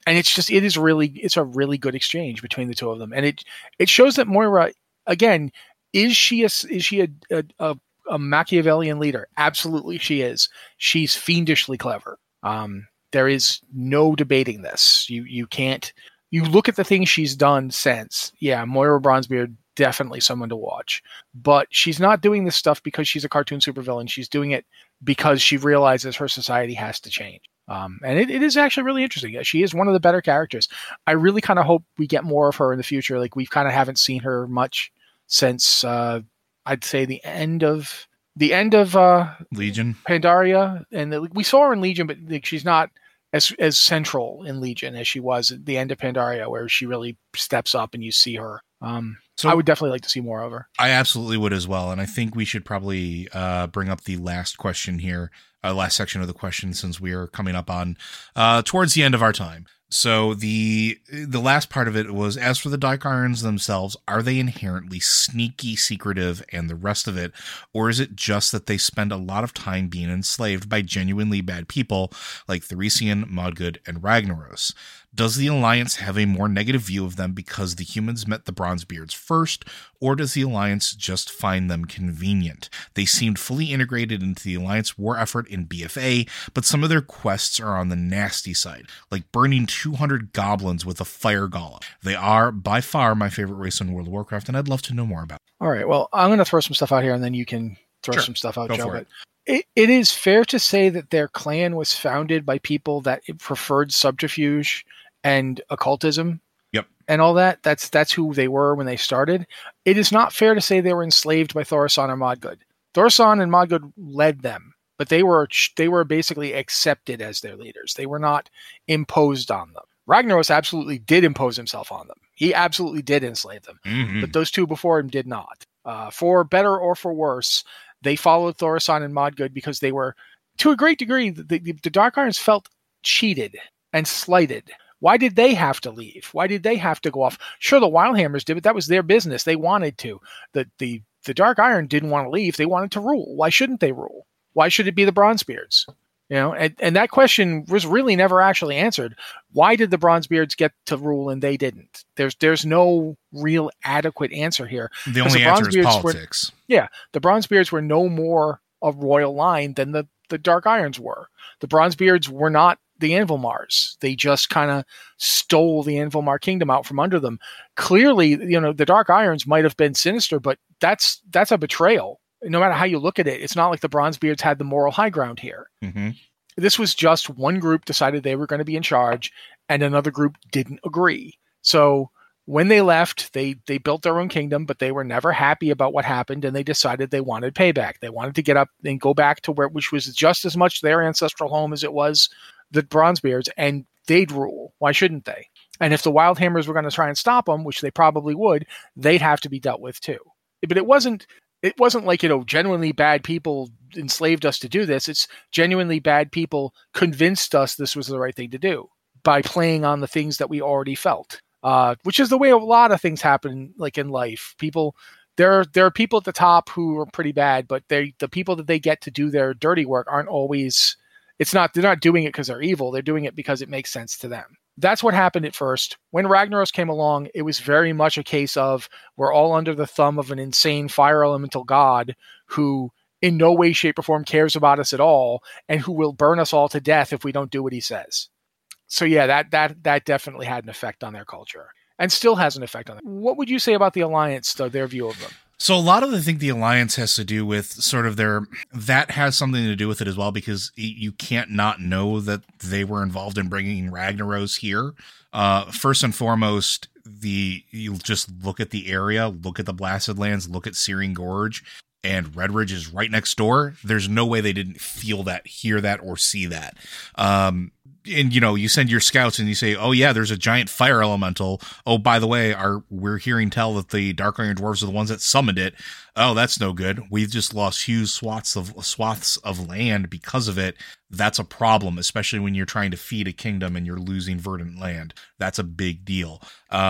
Speaker 6: And it's just, it is really, it's a really good exchange between the two of them. And it, it shows that Moira, again, is she a, is she a, a, a, a Machiavellian leader? Absolutely she is. She's fiendishly clever. Um, there is no debating this. You, you can't, you look at the things she's done since. Yeah, Moira Bronzebeard, definitely someone to watch. But she's not doing this stuff because she's a cartoon supervillain. She's doing it because she realizes her society has to change. Um, and it, it is actually really interesting. She is one of the better characters. I really kind of hope we get more of her in the future. Like, we've kind of haven't seen her much since uh, I'd say the end of the end of uh,
Speaker 5: Legion,
Speaker 6: Pandaria, and the, we saw her in Legion, but like, she's not as as central in Legion as she was at the end of Pandaria, where she really steps up and you see her. Um, so I would definitely like to see more of her.
Speaker 5: I absolutely would as well. And I think we should probably uh, bring up the last question here, uh, last section of the question, since we are coming up on uh, towards the end of our time. So the the last part of it was, as for the Dark Irons themselves, are they inherently sneaky, secretive, and the rest of it? Or is it just that they spend a lot of time being enslaved by genuinely bad people like Thracian, Modgood, and Ragnaros? Does the Alliance have a more negative view of them because the humans met the Bronzebeards first, or does the Alliance just find them convenient? They seemed fully integrated into the Alliance war effort in B F A, but some of their quests are on the nasty side, like burning two hundred goblins with a fire golem. They are, by far, my favorite race in World of Warcraft, and I'd love to know more about it.
Speaker 6: All right, well, I'm going to throw some stuff out here, and then you can throw
Speaker 5: Sure.
Speaker 6: some stuff out,
Speaker 5: Go
Speaker 6: Joe.
Speaker 5: for
Speaker 6: But
Speaker 5: it.
Speaker 6: it, it is fair to say that their clan was founded by people that preferred subterfuge and occultism.
Speaker 5: Yep.
Speaker 6: And all that. That's that's who they were when they started. It is not fair to say they were enslaved by Thaurissan or Modgood. Thaurissan and Modgood led them, but they were they were basically accepted as their leaders. They were not imposed on them. Ragnaros absolutely did impose himself on them. He absolutely did enslave them.
Speaker 5: Mm-hmm.
Speaker 6: But those two before him did not. Uh, for better or for worse, they followed Thaurissan and Modgood because they were, to a great degree, the, the, the Dark Irons felt cheated and slighted. Why did they have to leave? Why did they have to go off? Sure, the Wildhammers did, but that was their business. They wanted to. The the the Dark Iron didn't want to leave. They wanted to rule. Why shouldn't they rule? Why should it be the Bronzebeards? You know, and, and that question was really never actually answered. Why did the Bronzebeards get to rule and they didn't? There's there's no real adequate answer here.
Speaker 5: The only
Speaker 6: the
Speaker 5: answer is
Speaker 6: Bronzebeards
Speaker 5: politics.
Speaker 6: Were, yeah, the Bronzebeards were no more a royal line than the, the Dark Irons were. The Bronzebeards were not the Anvilmars. They just kind of stole the Anvilmar kingdom out from under them. Clearly, you know, the Dark Irons might have been sinister, but that's that's a betrayal. No matter how you look at it, it's not like the Bronzebeards had the moral high ground here.
Speaker 5: Mm-hmm.
Speaker 6: This was just one group decided they were going to be in charge, and another group didn't agree. So when they left, they they built their own kingdom, but they were never happy about what happened, and they decided they wanted payback. They wanted to get up and go back to where, which was just as much their ancestral home as it was the Bronzebeards, and they'd rule. Why shouldn't they? And if the Wildhammers were going to try and stop them, which they probably would, they'd have to be dealt with too. But it wasn't it wasn't like, you know, genuinely bad people enslaved us to do this. It's genuinely bad people convinced us this was the right thing to do by playing on the things that we already felt, uh, which is the way a lot of things happen, like in life. People, there are, there are people at the top who are pretty bad, but they the people that they get to do their dirty work aren't always... It's not, they're not doing it because they're evil. They're doing it because it makes sense to them. That's what happened at first. When Ragnaros came along, it was very much a case of we're all under the thumb of an insane fire elemental god who in no way, shape, or form cares about us at all and who will burn us all to death if we don't do what he says. So yeah, that that that definitely had an effect on their culture and still has an effect on them. What would you say about the Alliance, though, their view of them?
Speaker 5: So a lot of the think the Alliance has to do with sort of their, that has something to do with it as well, because you can't not know that they were involved in bringing Ragnaros here. Uh, first and foremost, the, you just look at the area, look at the Blasted Lands, look at Searing Gorge, and Redridge is right next door. There's no way they didn't feel that, hear that, or see that. Um, and, you know, you send your scouts and you say, oh, yeah, there's a giant fire elemental. Oh, by the way, our we're hearing tell that the Dark Iron Dwarves are the ones that summoned it. Oh, that's no good. We've just lost huge swaths of swaths of land because of it. That's a problem, especially when you're trying to feed a kingdom and you're losing verdant land. That's a big deal. Um,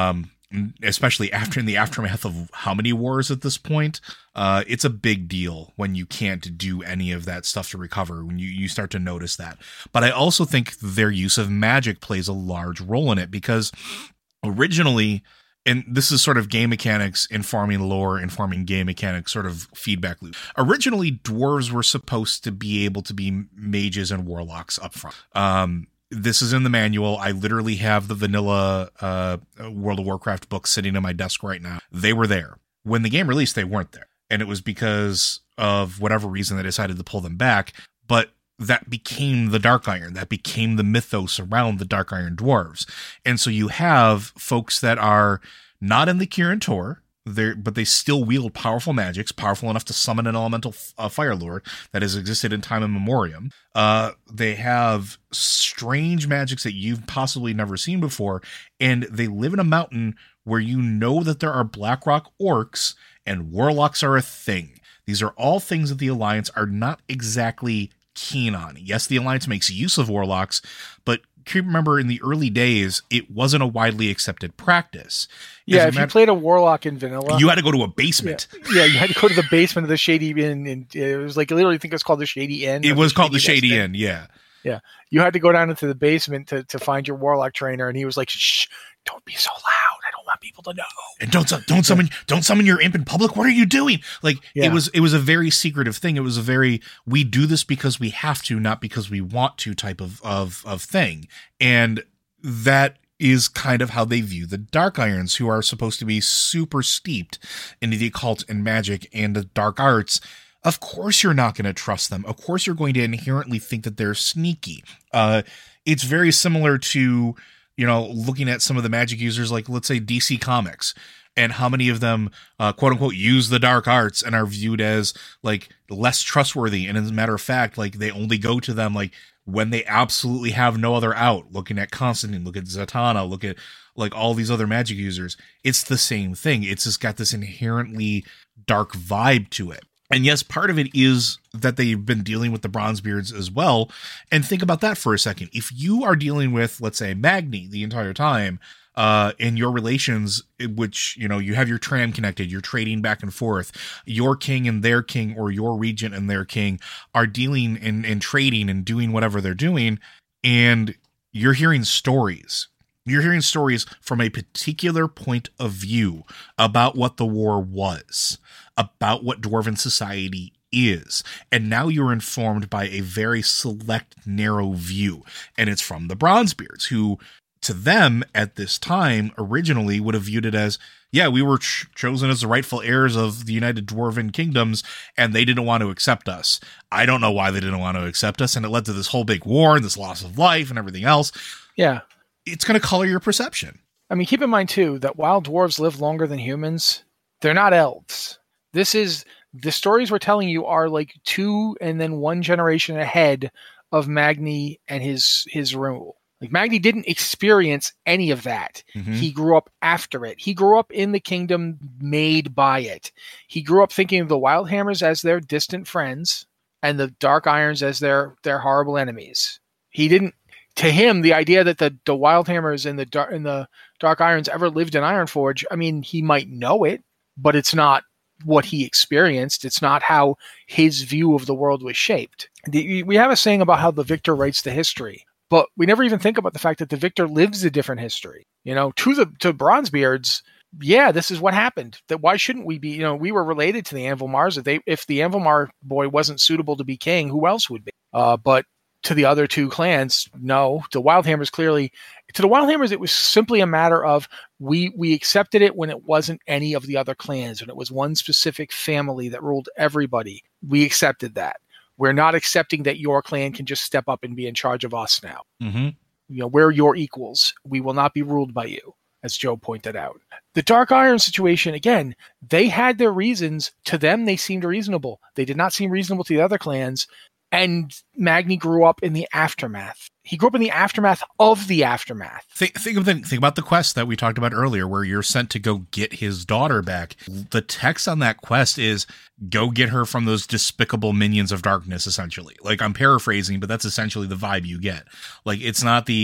Speaker 5: especially after in the aftermath of how many wars at this point, uh, it's a big deal when you can't do any of that stuff to recover, when you, you start to notice that. But I also think their use of magic plays a large role in it, because originally, and this is sort of game mechanics informing lore, informing game mechanics, sort of feedback loop. Originally, dwarves were supposed to be able to be mages and warlocks up front. Um, this is in the manual. I literally have the vanilla uh, World of Warcraft book sitting on my desk right now. They were there. When the game released, they weren't there. And it was because of whatever reason they decided to pull them back. But that became the Dark Iron. That became the mythos around the Dark Iron dwarves. And so you have folks that are not in the Kirin Tor, They're, but they still wield powerful magics, powerful enough to summon an elemental uh, fire lord that has existed in time immemorial. Uh, they have strange magics that you've possibly never seen before, and they live in a mountain where you know that there are Blackrock orcs, and warlocks are a thing. These are all things that the Alliance are not exactly keen on. Yes, the Alliance makes use of warlocks, but remember in the early days, it wasn't a widely accepted practice.
Speaker 6: Yeah, if you played a warlock in vanilla,
Speaker 5: you had to go to a basement.
Speaker 6: Yeah, yeah, you had to go to the basement of the Shady Inn, and it was like, I literally think it was called the Shady Inn.
Speaker 5: It was called the Shady Inn, yeah.
Speaker 6: Yeah, you had to go down into the basement to, to find your warlock trainer, and he was like, shh, don't be so loud. I don't want people to know.
Speaker 5: And don't don't summon yeah. don't summon your imp in public. What are you doing? Like
Speaker 6: yeah.
Speaker 5: it was it was a very secretive thing. It was a very, we do this because we have to, not because we want to type of of of thing. And that is kind of how they view the Dark Irons, who are supposed to be super steeped into the occult and magic and the dark arts. Of course you're not going to trust them. Of course you're going to inherently think that they're sneaky. Uh, it's very similar to, you know, looking at some of the magic users, like let's say D C Comics, and how many of them, uh, quote unquote, use the dark arts and are viewed as like less trustworthy. And as a matter of fact, like they only go to them like when they absolutely have no other out. Looking at Constantine, look at Zatanna, look at like all these other magic users. It's the same thing. It's just got this inherently dark vibe to it. And yes, part of it is that they've been dealing with the Bronzebeards as well. And think about that for a second. If you are dealing with, let's say, Magni the entire time, uh, in your relations, which, you know, you have your tram connected, you're trading back and forth, your king and their king, or your regent and their king are dealing and, and trading and doing whatever they're doing, and you're hearing stories. You're hearing stories from a particular point of view about what the war was, about what Dwarven society is. And now you're informed by a very select, narrow view. And it's from the Bronzebeards, who, to them at this time, originally would have viewed it as, yeah, we were ch- chosen as the rightful heirs of the United Dwarven Kingdoms, and they didn't want to accept us. I don't know why they didn't want to accept us, and it led to this whole big war and this loss of life and everything else.
Speaker 6: Yeah.
Speaker 5: It's going to color your perception.
Speaker 6: I mean, keep in mind, too, that while dwarves live longer than humans, they're not elves. This is, the stories we're telling you are like two and then one generation ahead of Magni and his his rule. Like, Magni didn't experience any of that. Mm-hmm. He grew up after it. He grew up in the kingdom made by it. He grew up thinking of the Wildhammers as their distant friends and the Dark Irons as their, their horrible enemies. He didn't, to him, the idea that the, the Wildhammers and the, Dar- and the Dark Irons ever lived in Ironforge, I mean, he might know it, but it's not what he experienced. It's not how his view of the world was shaped. The, we have a saying about how the victor writes the history, but we never even think about the fact that the victor lives a different history. You know, to the to Bronzebeards, yeah, this is what happened. That why shouldn't we be? You know, we were related to the Anvilmars. If they, if the Anvilmar boy wasn't suitable to be king, who else would be? Uh, but to the other two clans, no. To Wildhammers, clearly, to the Wildhammers, it was simply a matter of we we accepted it when it wasn't any of the other clans, when it was one specific family that ruled everybody. We accepted that. We're not accepting that your clan can just step up and be in charge of us now.
Speaker 5: Mm-hmm.
Speaker 6: You know, we're your equals. We will not be ruled by you, as Joe pointed out. The Dark Iron situation, again, they had their reasons. To them, they seemed reasonable. They did not seem reasonable to the other clans. And Magni grew up in the aftermath. He grew up in the aftermath of the aftermath.
Speaker 5: Think, think of the, think about the quest that we talked about earlier, where you're sent to go get his daughter back. The text on that quest is go get her from those despicable minions of darkness, essentially. Like, I'm paraphrasing, but that's essentially the vibe you get. Like, it's not the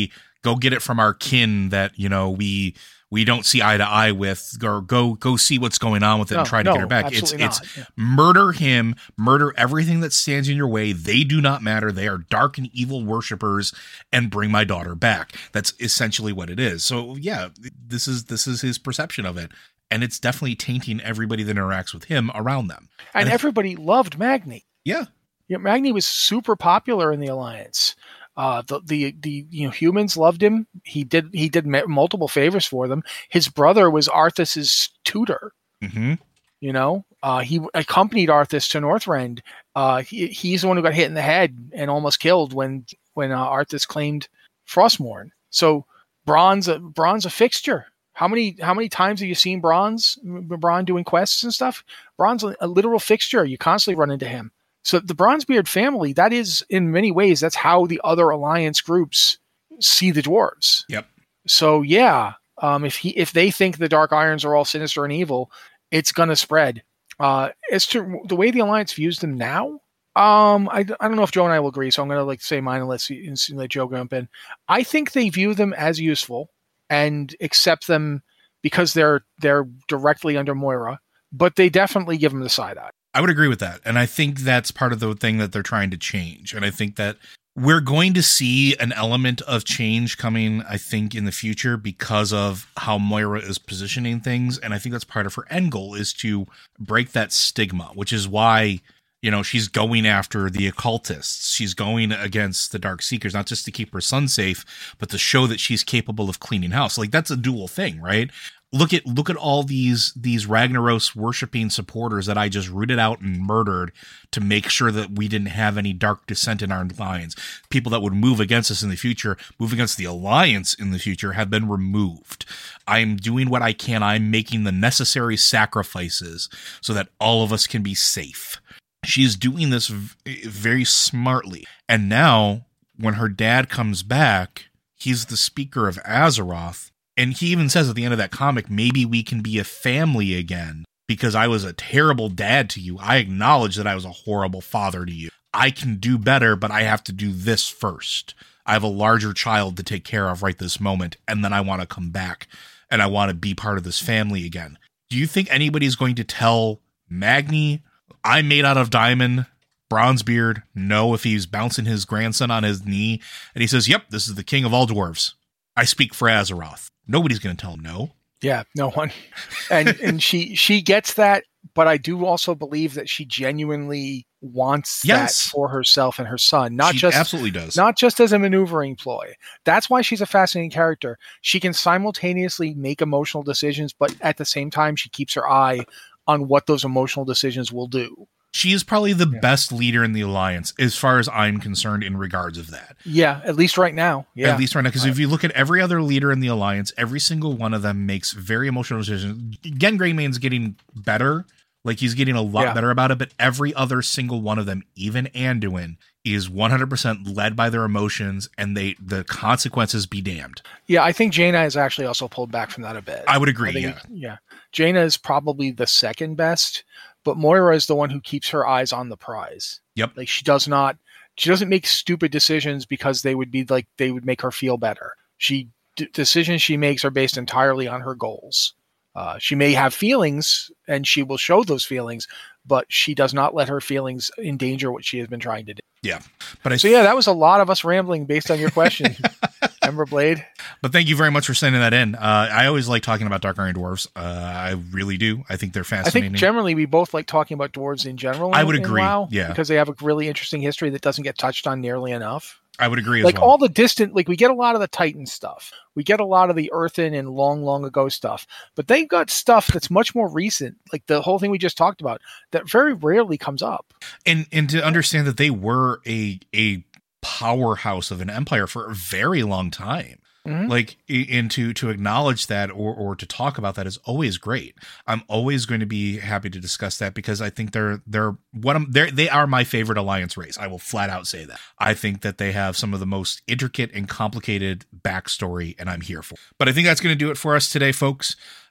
Speaker 5: go get it from our kin that, you know, we we don't see eye to eye with, or go go see what's going on with it
Speaker 6: no,
Speaker 5: and try to
Speaker 6: no,
Speaker 5: get her back. It's
Speaker 6: absolutely
Speaker 5: it's
Speaker 6: not. Yeah.
Speaker 5: murder him, murder everything that stands in your way. They do not matter. They are dark and evil worshipers, and bring my daughter back. That's essentially what it is. So yeah, this is this is his perception of it. And it's definitely tainting everybody that interacts with him around them.
Speaker 6: And,
Speaker 5: and
Speaker 6: everybody loved Magni.
Speaker 5: Yeah.
Speaker 6: You know, Magni was super popular in the Alliance. Uh, the, the, the, you know, humans loved him. He did, he did multiple favors for them. His brother was Arthas's tutor.
Speaker 5: Mm-hmm.
Speaker 6: You know, uh, he accompanied Arthas to Northrend. Uh, he, he's the one who got hit in the head and almost killed when, when uh, Arthas claimed Frostmourne. So Bronn's a, Bronn's a fixture. How many how many times have you seen Bronze, Bronn doing quests and stuff? Bronn's a, a literal fixture. You constantly run into him. So the Bronzebeard family, that is, in many ways, that's how the other Alliance groups see the dwarves.
Speaker 5: Yep.
Speaker 6: So yeah, um, if he if they think the Dark Irons are all sinister and evil, it's gonna spread. Uh, as to the way the Alliance views them now, um, I, I don't know if Joe and I will agree. So I'm gonna like say mine and let's and let Joe jump in. I think they view them as useful and accept them because they're they're directly under Moira, but they definitely give them the side eye.
Speaker 5: I would agree with that. And I think that's part of the thing that they're trying to change. And I think that we're going to see an element of change coming, I think, in the future because of how Moira is positioning things. And I think that's part of her end goal is to break that stigma, which is why, you know, she's going after the occultists. She's going against the Dark Seekers, not just to keep her son safe, but to show that she's capable of cleaning house. Like, that's a dual thing, right? Look at look at all these these Ragnaros worshiping supporters that I just rooted out and murdered to make sure that we didn't have any dark dissent in our lines. People that would move against us in the future, move against the Alliance in the future, have been removed. I'm doing what I can. I'm making the necessary sacrifices so that all of us can be safe. She's doing this v- very smartly. And now, when her dad comes back, he's the speaker of Azeroth. And he even says at the end of that comic, maybe we can be a family again because I was a terrible dad to you. I acknowledge that I was a horrible father to you. I can do better, but I have to do this first. I have a larger child to take care of right this moment. And then I want to come back and I want to be part of this family again. Do you think anybody's going to tell Magni, I'm made out of diamond, Bronzebeard, no, if he's bouncing his grandson on his knee and he says, yep, this is the king of all dwarves. I speak for Azeroth. Nobody's going to tell him no.
Speaker 6: Yeah, no one. And and she she gets that, but I do also believe that she genuinely wants
Speaker 5: yes.
Speaker 6: that for herself and her son. Not
Speaker 5: she
Speaker 6: just
Speaker 5: absolutely does.
Speaker 6: Not just as a maneuvering ploy. That's why she's a fascinating character. She can simultaneously make emotional decisions, but at the same time, she keeps her eye on what those emotional decisions will do.
Speaker 5: She is probably the
Speaker 6: yeah.
Speaker 5: best leader in the Alliance, as far as I'm concerned, in regards of that.
Speaker 6: Yeah, at least right now. Yeah,
Speaker 5: At least right now, because right. if you look at every other leader in the Alliance, every single one of them makes very emotional decisions. Again, Greymane's getting better. Like, he's getting a lot yeah. better about it, but every other single one of them, even Anduin, is one hundred percent led by their emotions, and they the consequences be damned.
Speaker 6: Yeah, I think Jaina has actually also pulled back from that a bit.
Speaker 5: I would agree,
Speaker 6: I
Speaker 5: yeah.
Speaker 6: Yeah. Jaina is probably the second best, but Moira is the one who keeps her eyes on the prize.
Speaker 5: Yep.
Speaker 6: Like, she does not, she doesn't make stupid decisions because they would be like, they would make her feel better. She, d- decisions she makes are based entirely on her goals. Uh, she may have feelings and she will show those feelings, but she does not let her feelings endanger what she has been trying to do.
Speaker 5: Yeah. But I
Speaker 6: so yeah, that was a lot of us rambling based on your question. Remember Blade?
Speaker 5: But thank you very much for sending that in. Uh, I always like talking about Dark Iron Dwarves. Uh, I really do. I think they're fascinating.
Speaker 6: I think generally we both like talking about dwarves in general.
Speaker 5: I would
Speaker 6: in
Speaker 5: agree.
Speaker 6: WoW,
Speaker 5: yeah.
Speaker 6: Because they have a really interesting history that doesn't get touched on nearly enough.
Speaker 5: I would agree as
Speaker 6: like
Speaker 5: well.
Speaker 6: all the distant, like we get a lot of the Titan stuff. We get a lot of the Earthen and long, long ago stuff, but they've got stuff that's much more recent. Like the whole thing we just talked about that very rarely comes up.
Speaker 5: And, and to understand that they were a, a powerhouse of an empire for a very long time. Mm-hmm. Like, and to, to acknowledge that or, or to talk about that is always great. I'm always going to be happy to discuss that because I think they're, they're what I'm, they're, they are my favorite Alliance race. I will flat out say that. I think that they have some of the most intricate and complicated backstory, and I'm here for it. But I think that's going to do it for us today, folks.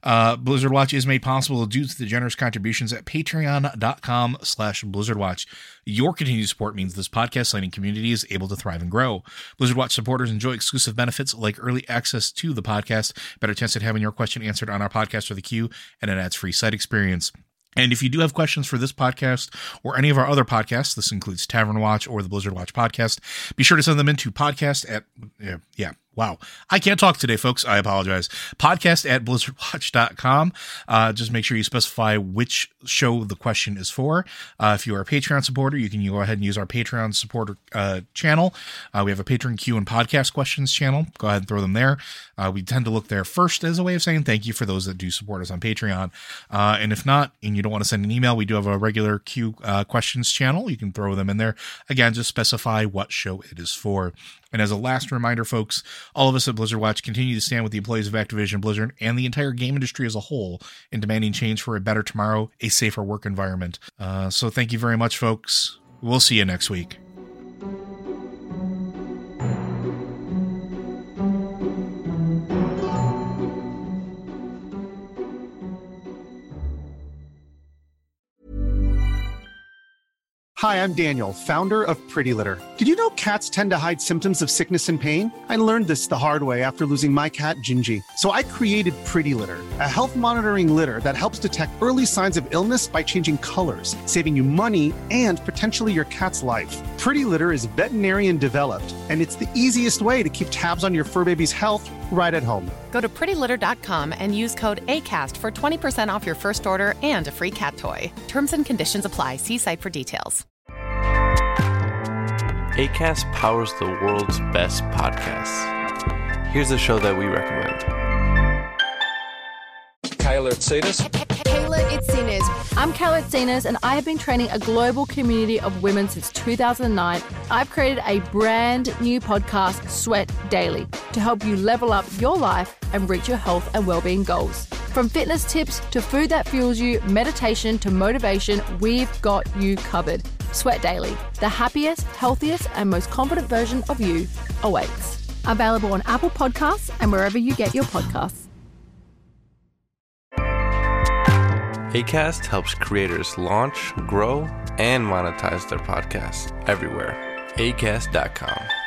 Speaker 5: Uh, Blizzard Watch is made possible due to the generous contributions at patreon.com slash Blizzard Watch. Your continued support means this podcast signing community is able to thrive and grow. Blizzard Watch supporters enjoy exclusive benefits like early access to the podcast, better chance at having your question answered on our podcast or the queue, and an ads-free site experience. And if you do have questions for this podcast or any of our other podcasts, this includes Tavern Watch or the Blizzard Watch podcast, be sure to send them into podcast at, yeah, yeah. Wow. I can't talk today, folks. I apologize. Podcast at blizzard watch dot com. Uh, just make sure you specify which show the question is for. Uh, if you are a Patreon supporter, you can go ahead and use our Patreon supporter uh, channel. Uh, we have a Patreon Q and podcast questions channel. Go ahead and throw them there. Uh, we tend to look there first as a way of saying thank you for those that do support us on Patreon. Uh, and if not, and you don't want to send an email, we do have a regular Q uh, questions channel. You can throw them in there. Again, just specify what show it is for. And as a last reminder, folks, all of us at Blizzard Watch continue to stand with the employees of Activision Blizzard and the entire game industry as a whole in demanding change for a better tomorrow, a safer work environment. Uh, so thank you very much, folks. We'll see you next week.
Speaker 3: Hi, I'm Daniel, founder of Pretty Litter. Did you know cats tend to hide symptoms of sickness and pain? I learned this the hard way after losing my cat, Gingy. So I created Pretty Litter, a health monitoring litter that helps detect early signs of illness by changing colors, saving you money and potentially your cat's life. Pretty Litter is veterinarian developed, and it's the easiest way to keep tabs on your fur baby's health right at home.
Speaker 4: Go to pretty litter dot com and use code ACAST for twenty percent off your first order and a free cat toy. Terms and conditions apply. See site for details.
Speaker 7: Acast powers the world's best podcasts. Here's a show that we recommend.
Speaker 8: Kayla Itsinas.
Speaker 9: Kayla Itsinas. I'm Kayla Itsinas, and I have been training a global community of women since two thousand nine. I've created a brand new podcast, Sweat Daily, to help you level up your life and reach your health and well-being goals. From fitness tips to food that fuels you, meditation to motivation, we've got you covered. Sweat Daily, the happiest, healthiest, and most confident version of you awaits. Available on Apple Podcasts and wherever you get your podcasts.
Speaker 7: Acast helps creators launch, grow, and monetize their podcasts everywhere. acast dot com.